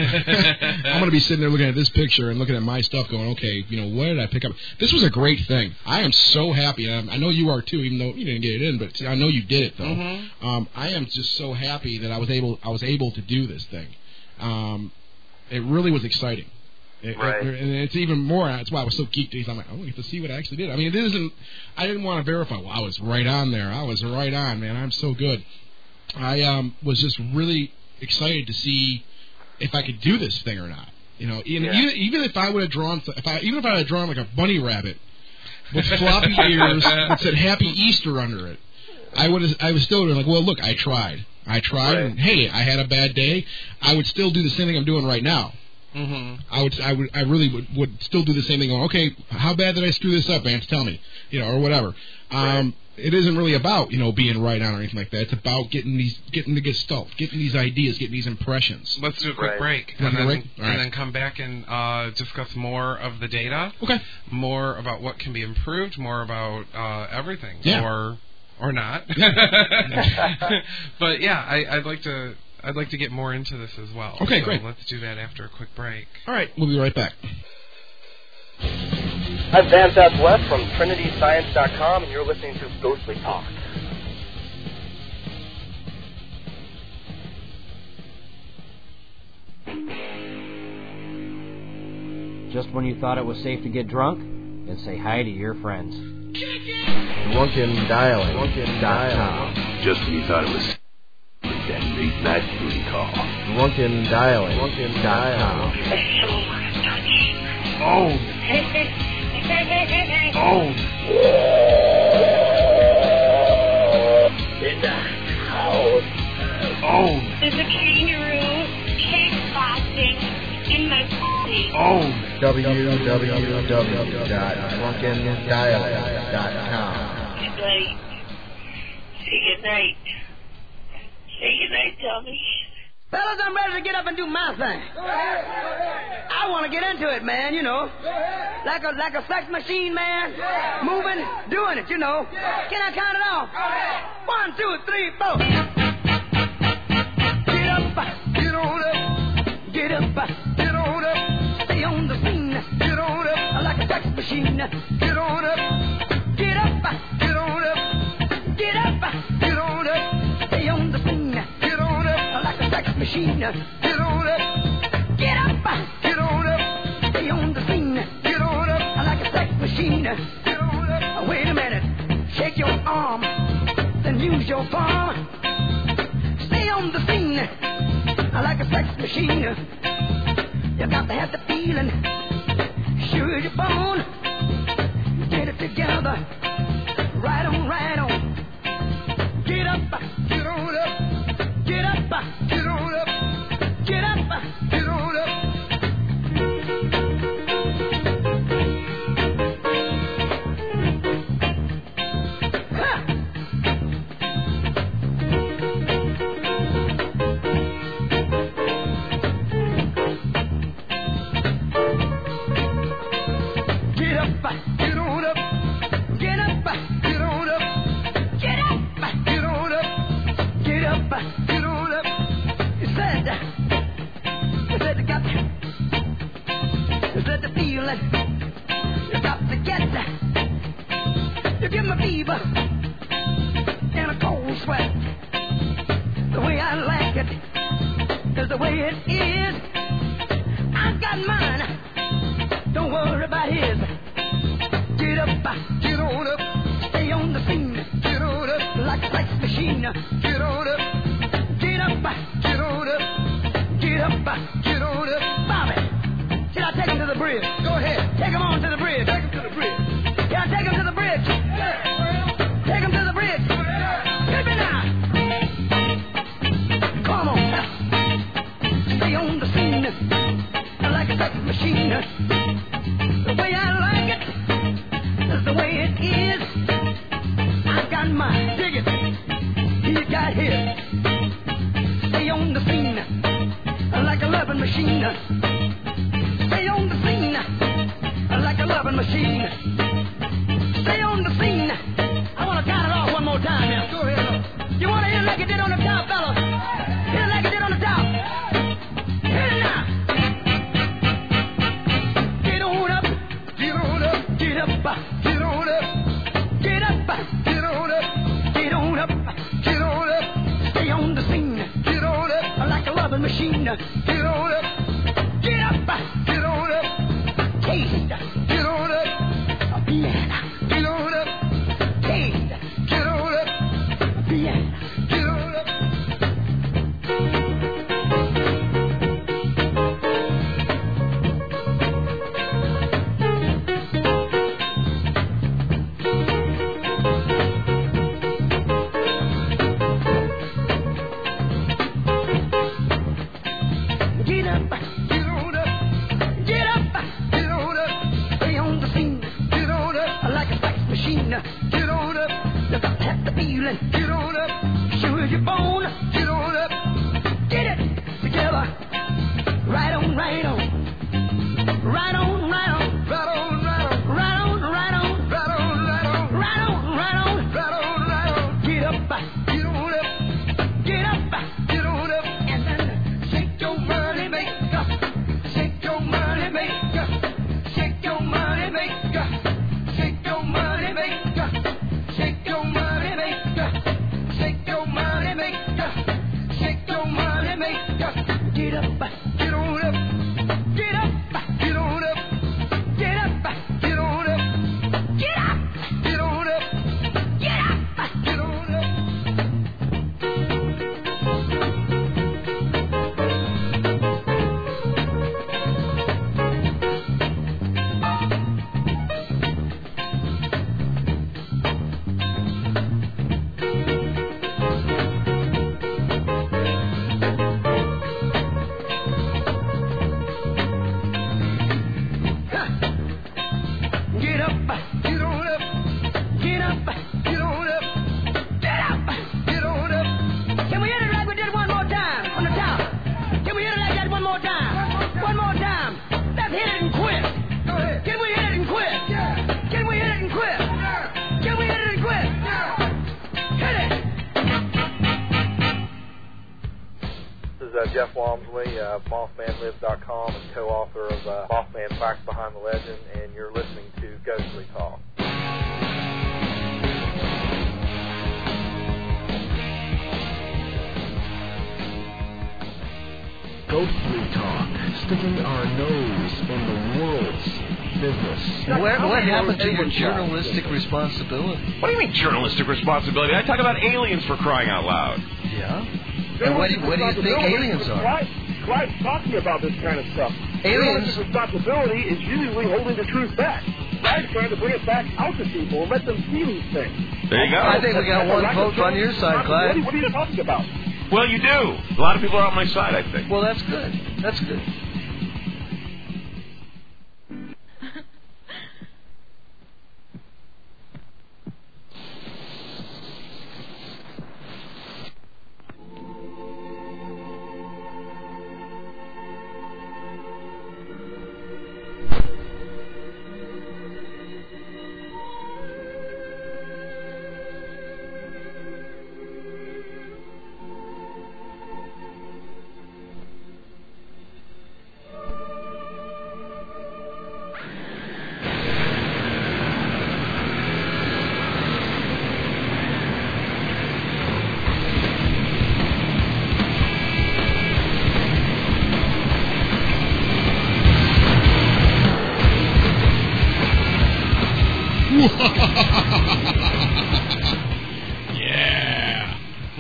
I'm going to be sitting there looking at this picture and looking at my stuff going, okay, you know, what did I pick up? This was a great thing. I am so happy. And I know you are too, even though you didn't get it in, but I know you did it, though. Mm-hmm. Um, I am just so happy that I was able I was able to do this thing. Um, it really was exciting. It, right. it, and it's even more, that's why I was so geeked. Because I'm like, I want to get to see what I actually did. I mean, it isn't, I didn't want to verify, well, I was right on there. I was right on, man. I'm so good. I um, was just really excited to see if I could do this thing or not. You know, even, yeah. even, even if I would have drawn, if I, even if I had drawn like a bunny rabbit with floppy ears that said Happy Easter under it, I would have, I was still like, well, look, I tried. I tried, right. and hey, I had a bad day. I would still do the same thing I'm doing right now. Mm-hmm. I would, I would, I really would, would still do the same thing. Going, okay, how bad did I screw this up, Vance? Tell me, you know, or whatever. Um, right. It isn't really about, you know, being right on or anything like that. It's about getting these, getting the gestalt, getting these ideas, getting these impressions. Let's do a quick right. break, You and, then, break? and Right. then come back and uh, discuss more of the data. Okay. More about what can be improved. More about uh, everything, Yeah. or or not. But yeah, I, I'd like to. I'd like to get more into this as well. Okay, so great. Let's do that after a quick break. All right, we'll be right back. I'm Vance S. West from Trinity Science dot com, and you're listening to Ghostly Talk. Just when you thought it was safe to get drunk, then say hi to your friends. Drunken Dialing. Drunken Dialing. Just when you thought it was that late night booty call. Drunken Dialing. Drunken Dialing. Oh. Oh. In the house. Oh. There's a kangaroo kickboxing in my body. Oh. w w w dot drunken dialing dot com. Good night. Say good night. Say good night, Tommy. Fellas, I'm ready to get up and do my thing. I want to get into it, man, you know. Like a like a sex machine, man. Moving, doing it, you know. Can I count it off? One, two, three, four. Get up, get on up. Get up, get on up. Stay on the scene. Get on up. Like a sex machine. Get on up. Get up, get on up. Get up, get on up. Stay on the scene. Get on up. Like a sex machine. Get on up. Get up, get on up. Stay on the scene. Get on up. Like a sex machine. Get on up. Wait a minute. Shake your arm. Then use your palm. Stay on the scene. Like a sex machine. You got to have the feeling. Sure your bone. Get it together. Right on, right on. Get up, get on up. Get up, get on up. Get up, get on up. Huh. Get up, get on up. Get up, get on up. Get up, get on up. Get up, get on up. You said, you said you got, you said the feeling. You got to get, you give me fever and a cold sweat. The way I like it is the way it is. I got mine. Don't worry about his. Get up, get on up. Stay on the scene. Get on up. Like a sex machine. Get on up. Get up, get on up. Get up, get on up. Bobby, should I take him to the bridge? Go ahead. Take him on to the bridge. Take him to the bridge. Can I take him to the bridge? Yeah. Take him to the bridge. Hit me now. Come on. Stay on the scene. Like a sex machine. The way I like it is the way it is. I got mine. Dig it. He got his. Stay on the scene like a loving machine. Stay on the scene like a loving machine. Stay on the scene. I want to count it off one more time now. Go ahead. You want to hit it like it did on the top, fellas? Hit it like it did on the top. Hit it now. Get on up. Get on up. Get up. Get on up. Get up. Get on up. Get on up. Get on up. Stay on the scene. Get on up. Like a loving machine. Get on up. Get up. Get on up. Taste. Get on up. A piano. Get on up. Taste. Get on up. A piano. Get on up. Get up, get on up, get up, get on up. Stay on the scene, get on up. Like a sex machine, get on up. You got to have the feeling, get on up. Sure your bone, get on up. Get it together, right on, right on, right on, right on, right on, right on, right on, right on, right on, right on, right on, right on, right on, right on. Get up, get on up, get up, get on up, and then shake your money maker, shake your money maker, shake your money maker, shake your money maker, shake your money maker, shake your money maker, shake your money maker. Get up, get on up, get up, get on up. Jeff Walmsley, uh, Mothman Lives dot com, and co-author of uh, Mothman Facts Behind the Legend, and you're listening to Ghostly Talk. Ghostly Talk, sticking our nose in the world's business. What, what happened to your journalistic responsibility? What do you mean journalistic responsibility? I talk about aliens for crying out loud. Yeah? And what do, what do you think aliens are? Clive's talking about this kind of stuff. Aliens? Responsibility is usually holding the truth back. Clive's trying to bring it back out to people and let them see these things. There you go. I think we got one vote on your side, Clive. What are you talking about? Well, you do. A lot of people are on my side, I think. Well, that's good. That's good. Yeah.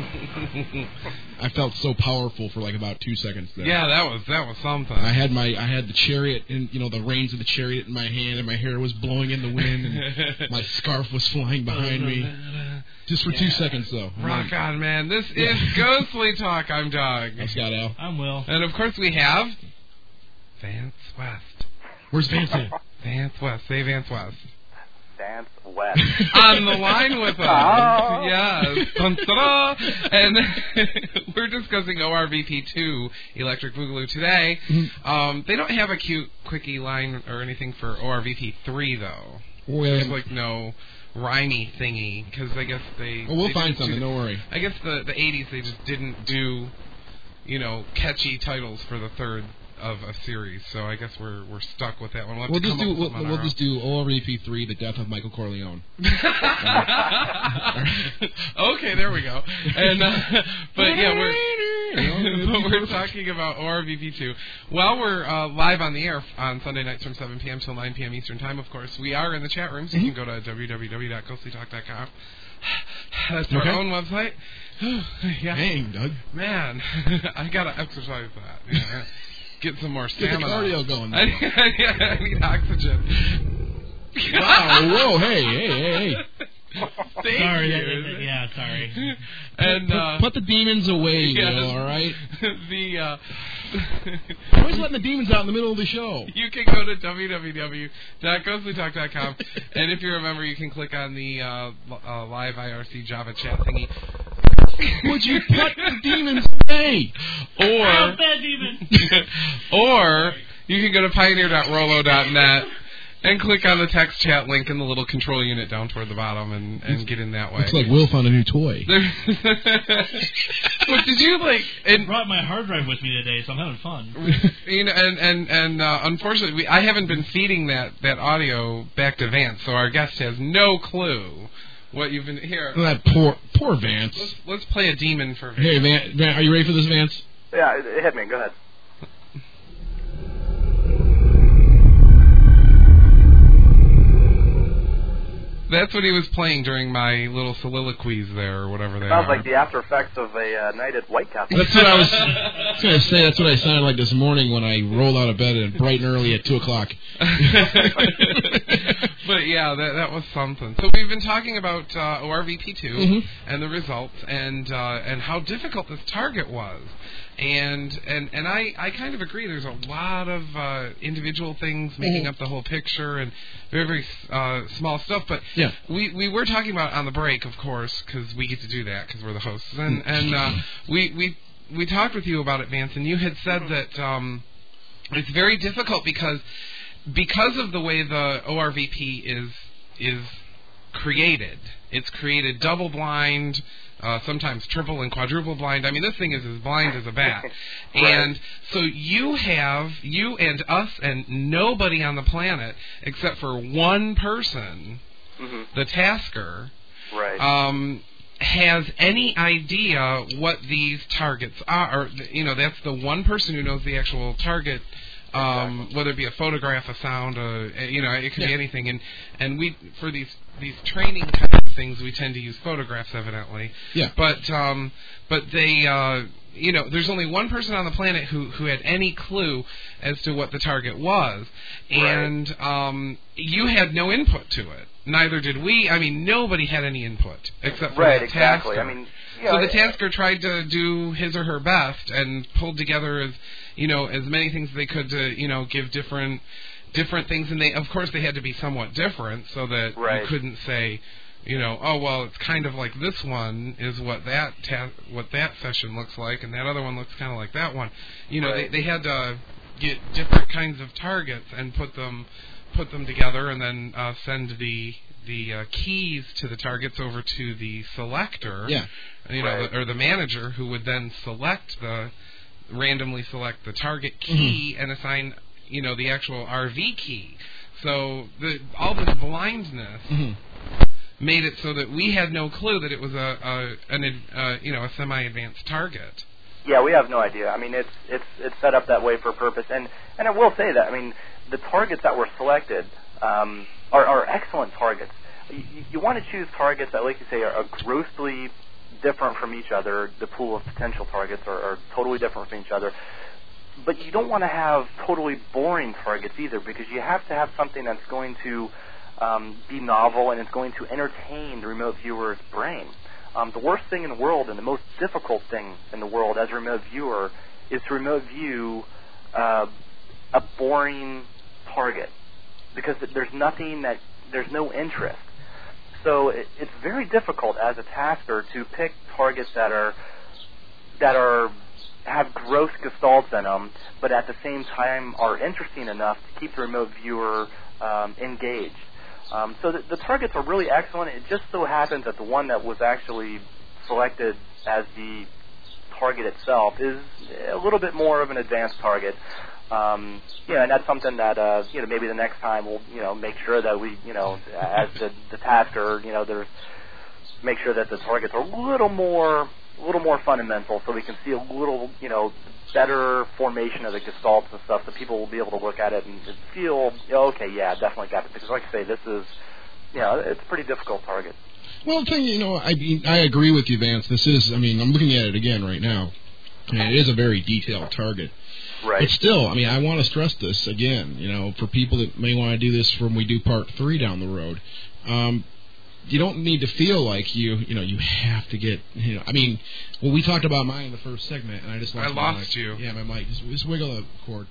I felt so powerful for like about two seconds there. Yeah, that was that was something. I had my I had the chariot and you know the reins of the chariot in my hand, and my hair was blowing in the wind, and my scarf was flying behind me. Just for yeah. two seconds though. Rock on, man! This yeah. is Ghostly Talk. I'm Doug. I'm Scott Al. I'm Will. And of course we have Vance West. Where's Vance at? Vance West. Say Vance West. Vance West. On the line with us. Oh. Yes. Dun-da-da. And we're discussing O R V P two, Electric Boogaloo, today. Mm-hmm. Um, they don't have a cute quickie line or anything for O R V P three, though. Well, There's like no rhymey thingy, because I guess they... Well, we'll they find something, do, don't worry. I guess the, the eighties, they just didn't do, you know, catchy titles for the third of a series, so I guess we're we're stuck with that one. We'll, we'll just do we'll, we'll just do O R V P three, The Death of Michael Corleone. Okay, there we go. And uh, but yeah, we're but we're talking about O R V P two. While we're uh, live on the air on Sunday nights from seven p.m. till nine p.m. Eastern Time, of course, we are in the chat room, so you can go to w w w dot ghostly talk dot com. That's our okay. own website. Yeah. Dang, Doug. Man, I gotta exercise that. Yeah. Get some more stamina. Get the cardio going. I need, I need oxygen. Wow! Whoa! Hey! Hey! Hey! Hey! Thank sorry, you. That, that, yeah, sorry. And put, uh, put the demons away, yeah, Will, all right? The uh, always letting the demons out in the middle of the show. You can go to w w w dot ghostly talk dot com, and if you're a member, you can click on the uh, uh, live I R C Java chat thingy. Would you put the demons away? Or Help that demon. Or you can go to pioneer dot rolo dot net and click on the text chat link in the little control unit down toward the bottom and, and get in that way. Looks like Will found a new toy. What did you like? And, I brought my hard drive with me today, so I'm having fun. You know, and and and uh, unfortunately, we, I haven't been feeding that that audio back to Vance, so our guest has no clue what you've been here. That poor poor Vance. Let's, let's play a demon for Vance. Hey, Van, Van, are you ready for this, Vance? Yeah, it hit me. Go ahead. That's what he was playing during my little soliloquies there, or whatever they Sounds are. like the after effects of a uh, night at White Castle. That's what I was, I was going to say. That's what I sounded like this morning when I rolled out of bed at bright and early at two o'clock. But yeah, that that was something. So we've been talking about uh, O R V P two mm-hmm. and the results, and uh, and how difficult this target was. And and and I, I kind of agree. There's a lot of uh, individual things making mm-hmm. up the whole picture, and very very uh, small stuff. But yeah. we we were talking about on the break, of course, because we get to do that because we're the hosts. And and uh, we we we talked with you about it, Vance, and you had said that um, it's very difficult because because of the way the O R V P is is created. It's created double blind. uh, sometimes triple and quadruple blind. I mean, this thing is as blind as a bat. Right. And so you have, you and us and nobody on the planet except for one person, mm-hmm. the tasker, right. um, has any idea what these targets are. Or, you know, that's the one person who knows the actual target. Um, exactly. Whether it be a photograph, a sound, uh, you know, it could yeah. be anything. And and we for these these training kind of things, we tend to use photographs, evidently. Yeah. But um, but they, uh, you know, there's only one person on the planet who who had any clue as to what the target was, and right. um, you had no input to it. Neither did we. I mean, nobody had any input except for right, the exactly. tasker. I mean, you so know, the tasker tried to do his or her best and pulled together as you know as many things as they could to you know give different different things, and they of course they had to be somewhat different so that right. you couldn't say you know oh well it's kind of like this one is what that ta- what that session looks like, and that other one looks kind of like that one. You know right. they they had to get different kinds of targets and put them. put them together and then uh, send the the uh, keys to the targets over to the selector, yeah. you know, right. the, or the manager who would then select the randomly select the target key mm-hmm. and assign you know the actual R V key. So the all this blindness mm-hmm. made it so that we had no clue that it was a, a an uh, you know a semi-advanced target. Yeah, we have no idea. I mean, it's it's it's set up that way for a purpose, and and I will say that. I mean, the targets that were selected um, are, are excellent targets. You, you want to choose targets that, like you say, are, are grossly different from each other. The pool of potential targets are, are totally different from each other. But you don't want to have totally boring targets either, because you have to have something that's going to um, be novel and it's going to entertain the remote viewer's brain. Um, the worst thing in the world and the most difficult thing in the world as a remote viewer is to remote view uh, a boring target, because there's nothing that, there's no interest. So it, it's very difficult as a tasker to pick targets that are, that are, have gross gestalts in them, but at the same time are interesting enough to keep the remote viewer um, engaged. Um, so the, the targets are really excellent. It just so happens that the one that was actually selected as the target itself is a little bit more of an advanced target. Um, yeah, and that's something that uh, you know maybe the next time we'll you know make sure that we you know as the, the tasker you know there's make sure that the targets are a little more a little more fundamental, so we can see a little you know better formation of the gestalts and stuff, so people will be able to look at it and feel oh, okay, yeah, definitely got it. Because like I say, this is you know it's a pretty difficult target. Well, the thing you know, I I agree with you, Vance. This is, I mean, I'm looking at it again right now, and it is a very detailed target. Right. But still, I mean, I want to stress this again, you know, for people that may want to do this when we do part three down the road. Um, you don't need to feel like you, you know, you have to get, you know, I mean, well, we talked about mine in the first segment, and I just lost I my lost mic. you. Yeah, my mic. Just, just wiggle the cord.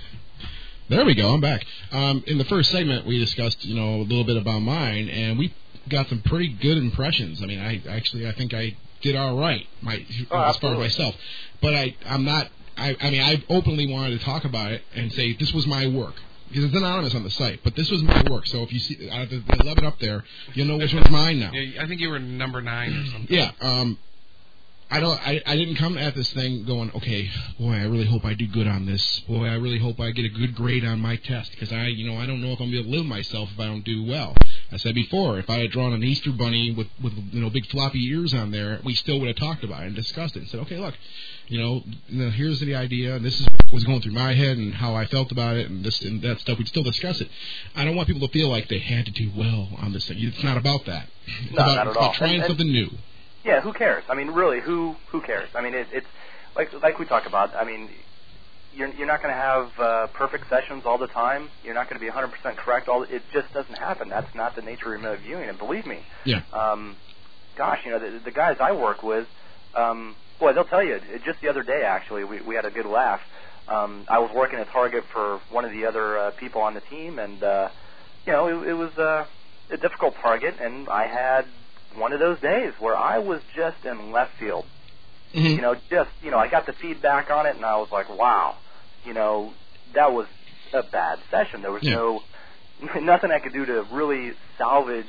There we go. I'm back. Um, in the first segment, we discussed, you know, a little bit about mine, and we got some pretty good impressions. I mean, I actually, I think I did all right, my, oh, as far as myself. But I, I'm not. I, I mean, I openly wanted to talk about it and say this was my work. Because it's anonymous on the site, but this was my work. So if you see, out of the eleven up there, you'll know which one's mine now. Yeah, I think you were number nine or something. Yeah. Um, I don't. I, I didn't come at this thing going, okay, boy, I really hope I do good on this. Boy, I really hope I get a good grade on my test, because I, you know, I don't know if I'm going to live myself if I don't do well. I said before, if I had drawn an Easter bunny with, with you know big floppy ears on there, we still would have talked about it and discussed it and said, okay, look, you know, you know here's the idea, and this is what was going through my head and how I felt about it, and this and that stuff. We'd still discuss it. I don't want people to feel like they had to do well on this thing. It's not about that. It's no, about, not at it's all. about trying and, and, something new. Yeah, who cares? I mean, really, who who cares? I mean, it, it's like like we talk about. I mean, you're you're not going to have uh, perfect sessions all the time. You're not going to be one hundred percent correct. All it just doesn't happen. That's not the nature of remote viewing. And believe me, yeah. Um, gosh, you know, the, the guys I work with, um, boy, they'll tell you. Just the other day, actually, we we had a good laugh. Um, I was working a target for one of the other uh, people on the team, and uh, you know, it, it was uh, a difficult target, and I had one of those days where I was just in left field. Mm-hmm. You know, just, you know, I got the feedback on it, and I was like, wow, you know, that was a bad session. There was yeah. no, nothing I could do to really salvage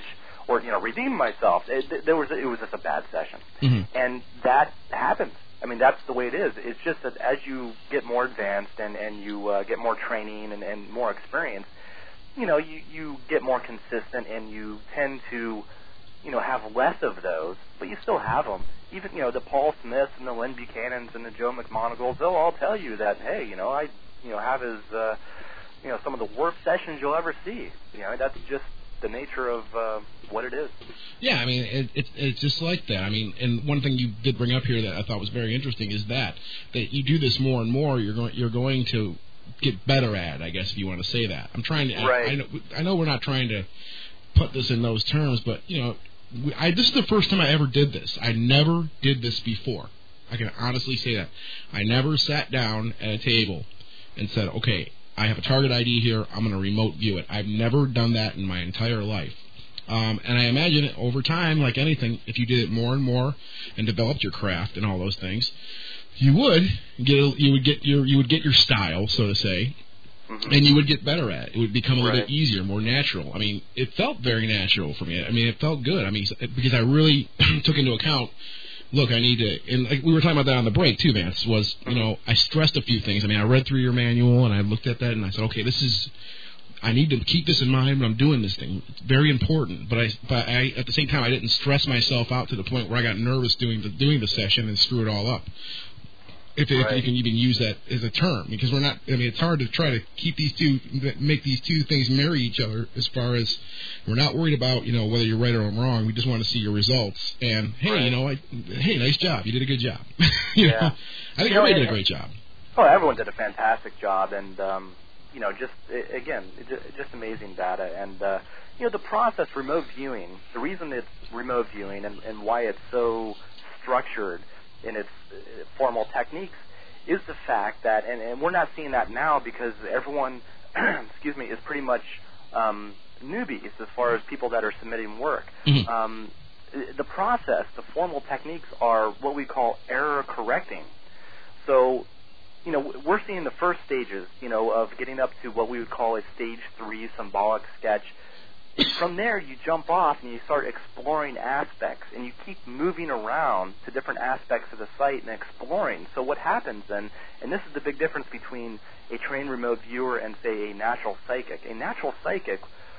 or you know, redeem myself. It, there was it was just a bad session, mm-hmm. and that happens. I mean, that's the way it is. It's just that as you get more advanced and and you uh, get more training and, and more experience, you know, you you get more consistent and you tend to, you know, have less of those, but you still have them. Even, you know, the Paul Smiths and the Lynn Buchanans and the Joe McMonagles, they'll all tell you that, hey, you know, I, you know, have his, uh, you know, some of the worst sessions you'll ever see. You know, that's just the nature of uh, what it is. Yeah, I mean, it, it, it's just like that. I mean, and one thing you did bring up here that I thought was very interesting is that, that you do this more and more, you're going, you're going to get better at it, I guess, if you want to say that. I'm trying to, right. I, I, know, I know we're not trying to put this in those terms, but, you know, I, this is the first time I ever did this. I never did this before. I can honestly say that. I never sat down at a table and said, okay, I have a target I D here, I'm going to remote view it. I've never done that in my entire life. Um, and I imagine over time, like anything, if you did it more and more and developed your craft and all those things, you would get a, you would get your you would get your style, so to say. Mm-hmm. And you would get better at it. It would become a little right. bit easier, more natural. I mean, it felt very natural for me. I mean, it felt good. I mean, because I really took into account, look, I need to, and like we were talking about that on the break too, Vance, was, you know, I stressed a few things. I mean, I read through your manual and I looked at that and I said, okay, this is, I need to keep this in mind when I'm doing this thing. It's very important. But I, but I, at the same time, I didn't stress myself out to the point where I got nervous doing the, doing the session and screw it all up. If, right. if you can even use that as a term, because we're not. I mean, it's hard to try to keep these two, make these two things marry each other. As far as we're not worried about, you know, whether you're right or wrong. We just want to see your results. And hey, right. you know, I, hey, nice job. You did a good job. you yeah. know, I think you know, everybody and, did a great job. Oh, everyone did a fantastic job, and um, you know, just again, just amazing data, and uh, you know, the process remote viewing. The reason it's remote viewing and, and why it's so structured in its formal techniques is the fact that, and, and we're not seeing that now because everyone, excuse me, is pretty much um, newbies as far as people that are submitting work. Mm-hmm. Um, the process, the formal techniques are what we call error correcting. So, you know, we're seeing the first stages, you know, of getting up to what we would call a stage three symbolic sketch. From there, you jump off and you start exploring aspects, and you keep moving around to different aspects of the site and exploring. So what happens then, and this is the big difference between a trained remote viewer and, say, a natural psychic. A natural psychic,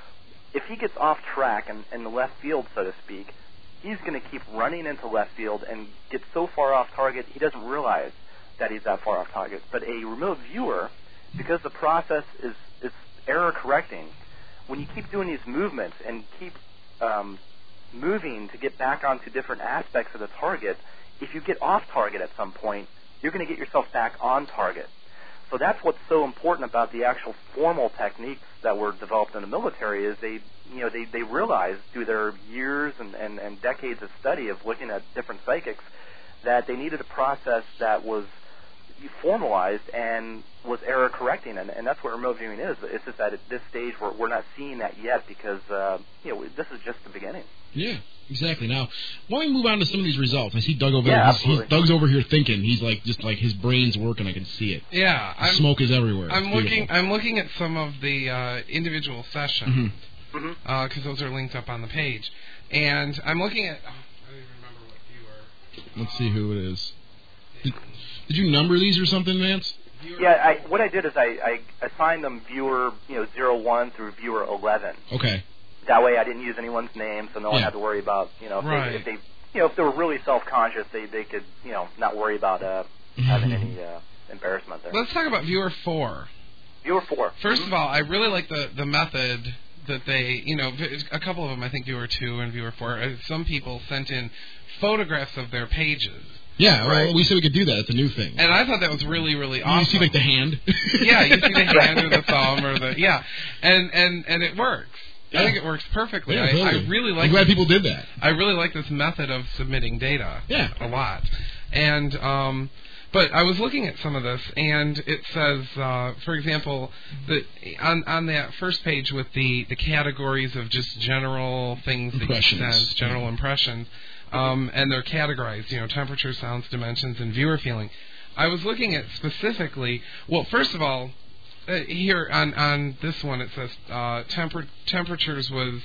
if he gets off track in, in the left field, so to speak, he's going to keep running into left field and get so far off target he doesn't realize that he's that far off target. But a remote viewer, because the process is, is error correcting, when you keep doing these movements and keep um, moving to get back onto different aspects of the target, if you get off target at some point, you're going to get yourself back on target. So that's what's so important about the actual formal techniques that were developed in the military is they, you know, they, they realized through their years and, and, and decades of study of looking at different psychics that they needed a process that was formalized and was error correcting, and, and that's what remote viewing is. It's just that at this stage we're, we're not seeing that yet because uh, you know this is just the beginning. Yeah, exactly. Now, why don't we move on to some of these results? I see Doug over yeah, there. He's, absolutely. he's, Doug's over here thinking. He's like just like his brain's working. I can see it. Yeah, the I'm, smoke is everywhere. I'm it's looking. beautiful. I'm looking at some of the uh, individual sessions because mm-hmm. uh, those are linked up on the page, and I'm looking at. Oh, I don't even remember what viewer. Let's see who it is. Did, did you number these or something, Vance? Yeah, I, what I did is I, I assigned them viewer, you know, zero one through viewer eleven. Okay. That way, I didn't use anyone's name, so no one yeah. had to worry about, you know, if, right. they, if they, you know, if they were really self-conscious, they they could, you know, not worry about uh, having any uh, embarrassment there. Let's talk about viewer four. Viewer four. First mm-hmm. of all, I really like the the method that they, you know, a couple of them, I think viewer two and viewer four. Some people sent in photographs of their pages. Yeah, right. well, we said we could do that. It's a new thing. And I thought that was really, really awesome. You see, like, the hand? Yeah, you see the hand or the thumb or the, yeah. And and, and it works. Yeah. I think it works perfectly. Yeah, I, totally. I really like I'm glad this, people did that. I really like this method of submitting data. Yeah. A lot. And, um, but I was looking at some of this, and it says, uh, for example, that on on that first page with the, the categories of just general things that you sense, general mm-hmm. impressions, um, and they're categorized, you know, temperature, sounds, dimensions, and viewer feeling. I was looking at specifically, well, first of all, uh, here on, on this one it says uh, temper, temperatures was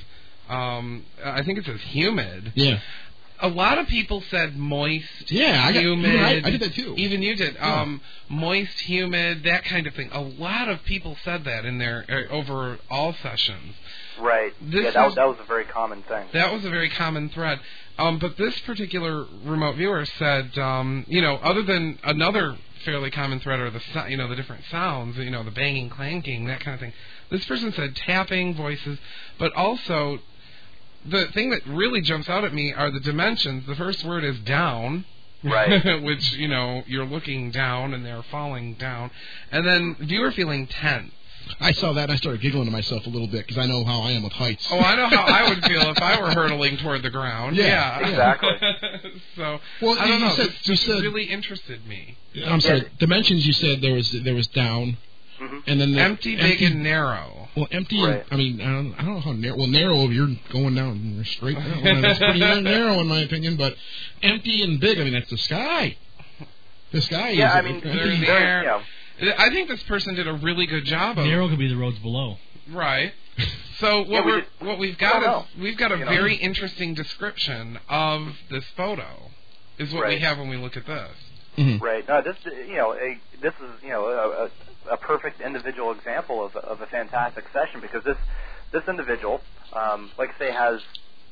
Um, I think it says humid. Yeah. A lot of people said moist, yeah, I got, humid. Even I, I did that too. Even you did. Yeah. Um, moist, humid, that kind of thing. A lot of people said that in their uh, over all sessions. Right. This yeah, that, is, that was a very common thing. That was a very common thread. Um, but this particular remote viewer said, um, you know, other than another fairly common thread are the so- you know the different sounds, you know, the banging, clanking, that kind of thing. This person said tapping, voices, but also the thing that really jumps out at me are the dimensions. The first word is down, right? Which, you know, you're looking down and they're falling down, and then viewer feeling tense. I saw that and I started giggling to myself a little bit because I know how I am with heights. Oh, I know how I would feel if I were hurtling toward the ground. Yeah, yeah. exactly. So well, I don't you know. Said, this you just said, really interested me. I'm sorry. Dimensions. You said there was there was down, mm-hmm. and then the empty, empty, big, and narrow. Well, empty. Right. And, I mean, I don't, I don't know how narrow. Well, narrow. You're going down you're straight down. Well, that's pretty narrow in my opinion. But empty and big. I mean, that's the sky. The sky. Yeah, is I mean, there's the air. Yeah. I think this person did a really good job of narrow could be the roads below. Right. So what yeah, we we're just, what we've got is we've got a you know. very interesting description of this photo. Is what right. we have when we look at this. Mm-hmm. Right. No, this you know a, this is you know a, a, a perfect individual example of of a fantastic session because this this individual, um, like I say, has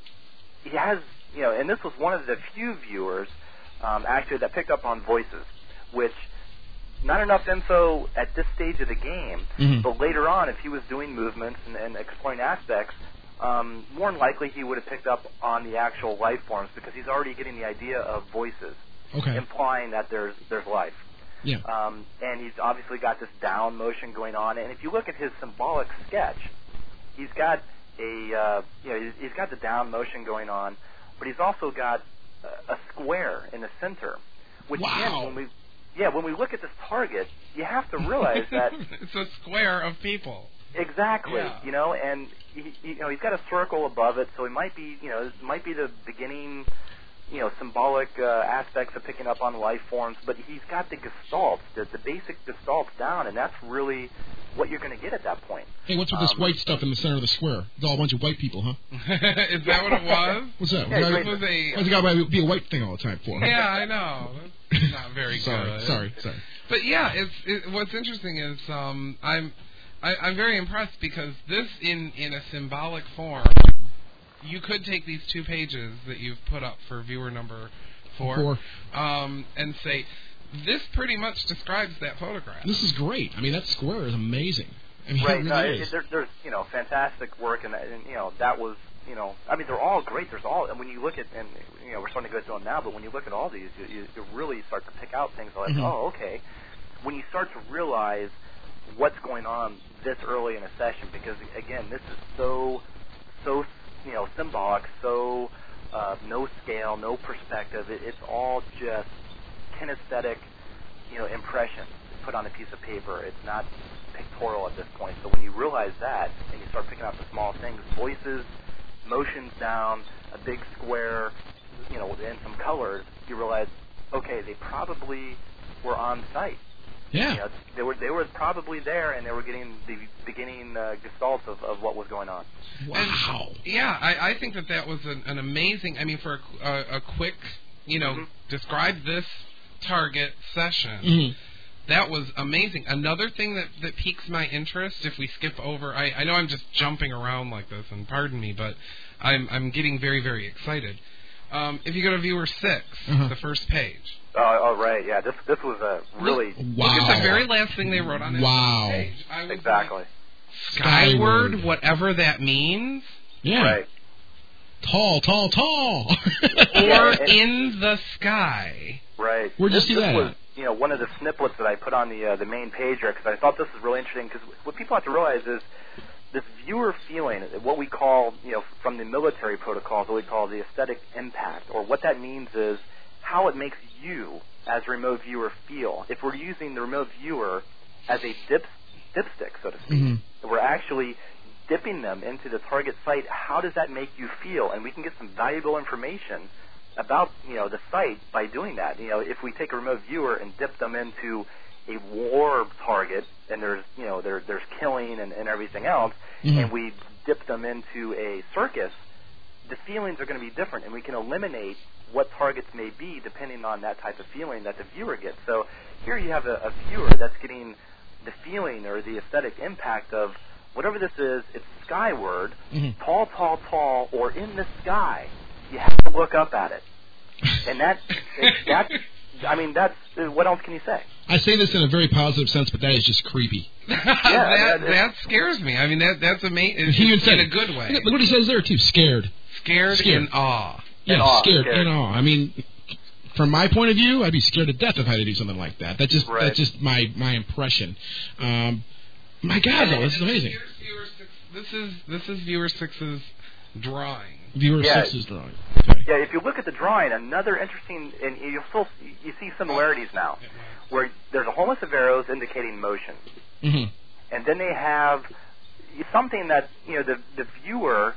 he has you know, and this was one of the few viewers um, actually that picked up on voices, which. Not enough info at this stage of the game, mm-hmm. but later on, if he was doing movements and, and exploring aspects, um, more than likely he would have picked up on the actual life forms because he's already getting the idea of voices, okay. implying that there's there's life. Yeah. Um, and he's obviously got this down motion going on. And if you look at his symbolic sketch, he's got a uh, you know he's got the down motion going on, but he's also got a, a square in the center, which wow. again, when we Yeah, when we look at this target, you have to realize that it's a square of people. Exactly. Yeah. You know, and he, you know he's got a circle above it, so it might be you know it might be the beginning, you know, symbolic uh, aspects of picking up on life forms, but he's got the gestalt, the, the basic gestalt down, and that's really what you're going to get at that point. Hey, what's with um, this white stuff in the center of the square? It's all a bunch of white people, huh? Is that what it was? What's that? Yeah, Why, was a, why's it got to be a white thing all the time for? Yeah, I know. That's not very sorry, good. Sorry, sorry. But yeah, it's it, what's interesting is um, I'm I, I'm very impressed because this in in a symbolic form, you could take these two pages that you've put up for viewer number four, four. Um, and say this pretty much describes that photograph. This is great. I mean, that square is amazing. I mean, right. it really No, is. it, there, there's you know fantastic work, and, and you know that was you know I mean they're all great. There's all and when you look at and you know we're starting to go through them now, but when you look at all these, you, you, you really start to pick out things like mm-hmm. oh okay. When you start to realize what's going on this early in a session, because again this is so so you know symbolic, so uh, no scale, no perspective. It, it's all just kinesthetic, you know, impressions put on a piece of paper. It's not pictorial at this point. So when you realize that and you start picking out the small things, voices, motions down, a big square, you know, and some colors, you realize, okay, they probably were on site. Yeah. You know, they were they were probably there, and they were getting the beginning uh, gestalt of, of what was going on. Wow. And, yeah, I, I think that that was an, an amazing. I mean, for a, a, a quick, you know, mm-hmm. describe this target session. Mm-hmm. That was amazing. Another thing that, that piques my interest, if we skip over, I, I know I'm just jumping around like this, and pardon me, but I'm I'm getting very, very excited. Um, if you go to viewer six, uh-huh. the first page. Oh, oh, right, yeah. This this was a really look, wow. look at the very last thing they wrote on that wow. page. I was exactly. Like, skyward, Skyward, whatever that means. Yeah. Right. Tall, tall, tall. Or in the sky. Right. Where'd you this, see this that was, at? you know, one of the snippets that I put on the uh, the main page here because I thought this was really interesting. Because what people have to realize is this viewer feeling, what we call, you know, from the military protocols, what we call the aesthetic impact, or what that means is how it makes you as a remote viewer feel. If we're using the remote viewer as a dip dipstick, so to speak, mm-hmm. we're actually dipping them into the target site. How does that make you feel? And we can get some valuable information about, you know, the site by doing that. You know, if we take a remote viewer and dip them into a war target, and there's, you know, there, there's killing and, and everything else, mm-hmm. and we dip them into a circus, the feelings are going to be different, and we can eliminate what targets may be depending on that type of feeling that the viewer gets. So here you have a, a viewer that's getting the feeling or the aesthetic impact of whatever this is. It's skyward, mm-hmm. tall, tall, tall, or in the sky. You have to look up at it, and that that I mean that's what else can you say? I say this in a very positive sense, but that is just creepy. yeah, that, that scares me. I mean, that that's amazing. He even said in a good way. Look what he says there too. Scared. Scared, scared. in awe. Yeah, in awe, scared, scared in awe. I mean, from my point of view, I'd be scared to death if I had to do something like that. That's just right. that's just my my impression. Um, my God, though, this is amazing. Viewer six, this is this is viewer six's drawing. Viewer yeah. six's drawing. Okay. Yeah, if you look at the drawing, another interesting, and you still you see similarities now, where there's a whole list of arrows indicating motion, mm-hmm. and then they have something that you know the the viewer.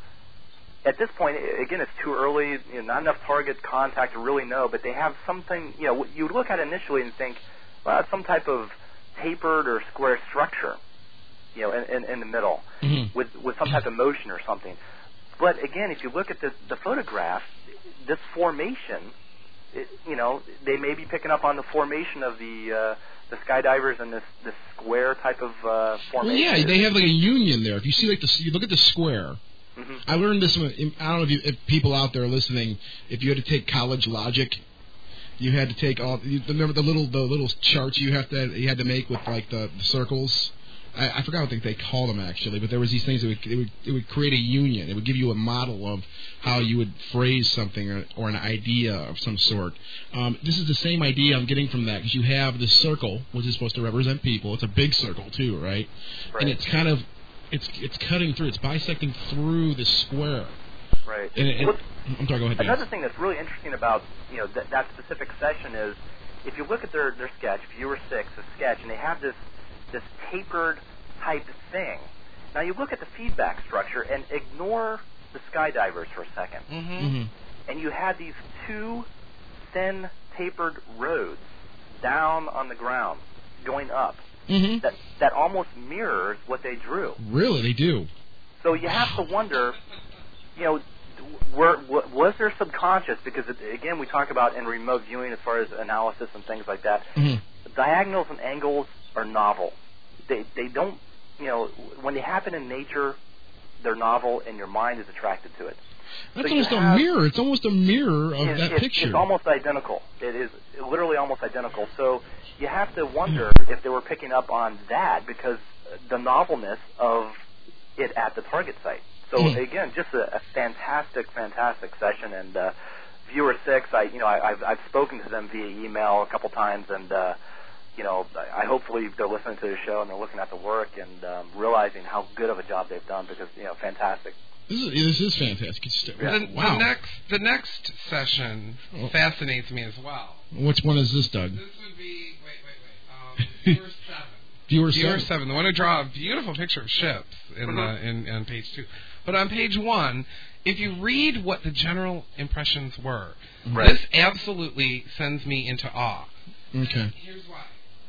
At this point, again, it's too early, you know, not enough target contact to really know, but they have something, you know, you would look at it initially and think, well, it's some type of tapered or square structure, you know, in, in, in the middle, mm-hmm. with, with some type of motion or something. But again, if you look at the, the photograph, this formation, it, you know, they may be picking up on the formation of the uh, the skydivers and this, this square type of uh, formation. Well, yeah, they have like a union there. If you see, like, the, you look at the square. Mm-hmm. I learned this. When, I don't know if, you, if people out there listening, if you had to take college logic, you had to take all. You remember the little the little charts you have to you had to make with like the, the circles. I, I forgot what they call them actually, but there was these things that would it would it would create a union. It would give you a model of how you would phrase something or, or an idea of some sort. Um, this is the same idea I'm getting from that because you have this circle, which is supposed to represent people. It's a big circle too, right? right. And it's kind of It's it's cutting through. It's bisecting through the square. Right. And it, well, I'm sorry. Go ahead. Another Dan. thing that's really interesting about you know th- that specific session is if you look at their their sketch, viewer six, a sketch, and they have this this tapered type thing. Now you look at the feedback structure and ignore the skydivers for a second, mm-hmm. Mm-hmm. and you had these two thin tapered roads down on the ground going up. Mm-hmm. That that almost mirrors what they drew. Really, they do. So you have to wonder, you know, were, was there subconscious? Because it, again, we talk about in remote viewing as far as analysis and things like that. Mm-hmm. Diagonals and angles are novel. They they don't, you know, when they happen in nature, they're novel, and your mind is attracted to it. That's so almost have, a mirror. It's almost a mirror of it, that it, picture. It's almost identical. It is literally almost identical. So you have to wonder if they were picking up on that because the novelness of it at the target site. So mm. again, just a, a fantastic, fantastic session. And uh, viewer six, I you know I, I've I've spoken to them via email a couple times, and uh, you know I hopefully they're listening to the show and they're looking at the work and um, realizing how good of a job they've done because you know fantastic. This is, this is fantastic. Yeah. The, wow. the next the next session oh. fascinates me as well. Which one is this, Doug? This would be wait wait wait. Um, viewer seven. Viewer, viewer seven. seven. The one who draw a beautiful picture of ships in mm-hmm. the in on page two. But on page one, if you read what the general impressions were, right. this absolutely sends me into awe. Okay. Here's why.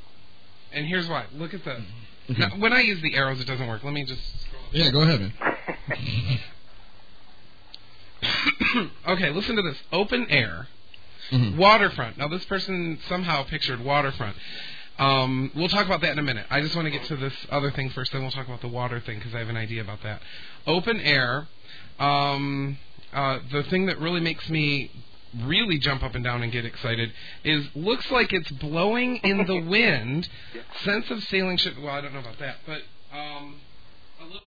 And here's why. Look at the. Okay. Now, when I use the arrows, it doesn't work. Let me just scroll. Yeah, go ahead, man. Okay, listen to this. Open air, mm-hmm. waterfront. Now, this person somehow pictured waterfront. Um, we'll talk about that in a minute. I just want to get to this other thing first, then we'll talk about the water thing because I have an idea about that. Open air. Um, uh, the thing that really makes me really jump up and down and get excited is looks like it's blowing in the wind. Yeah. Sense of sailing ship. Well, I don't know about that, but um,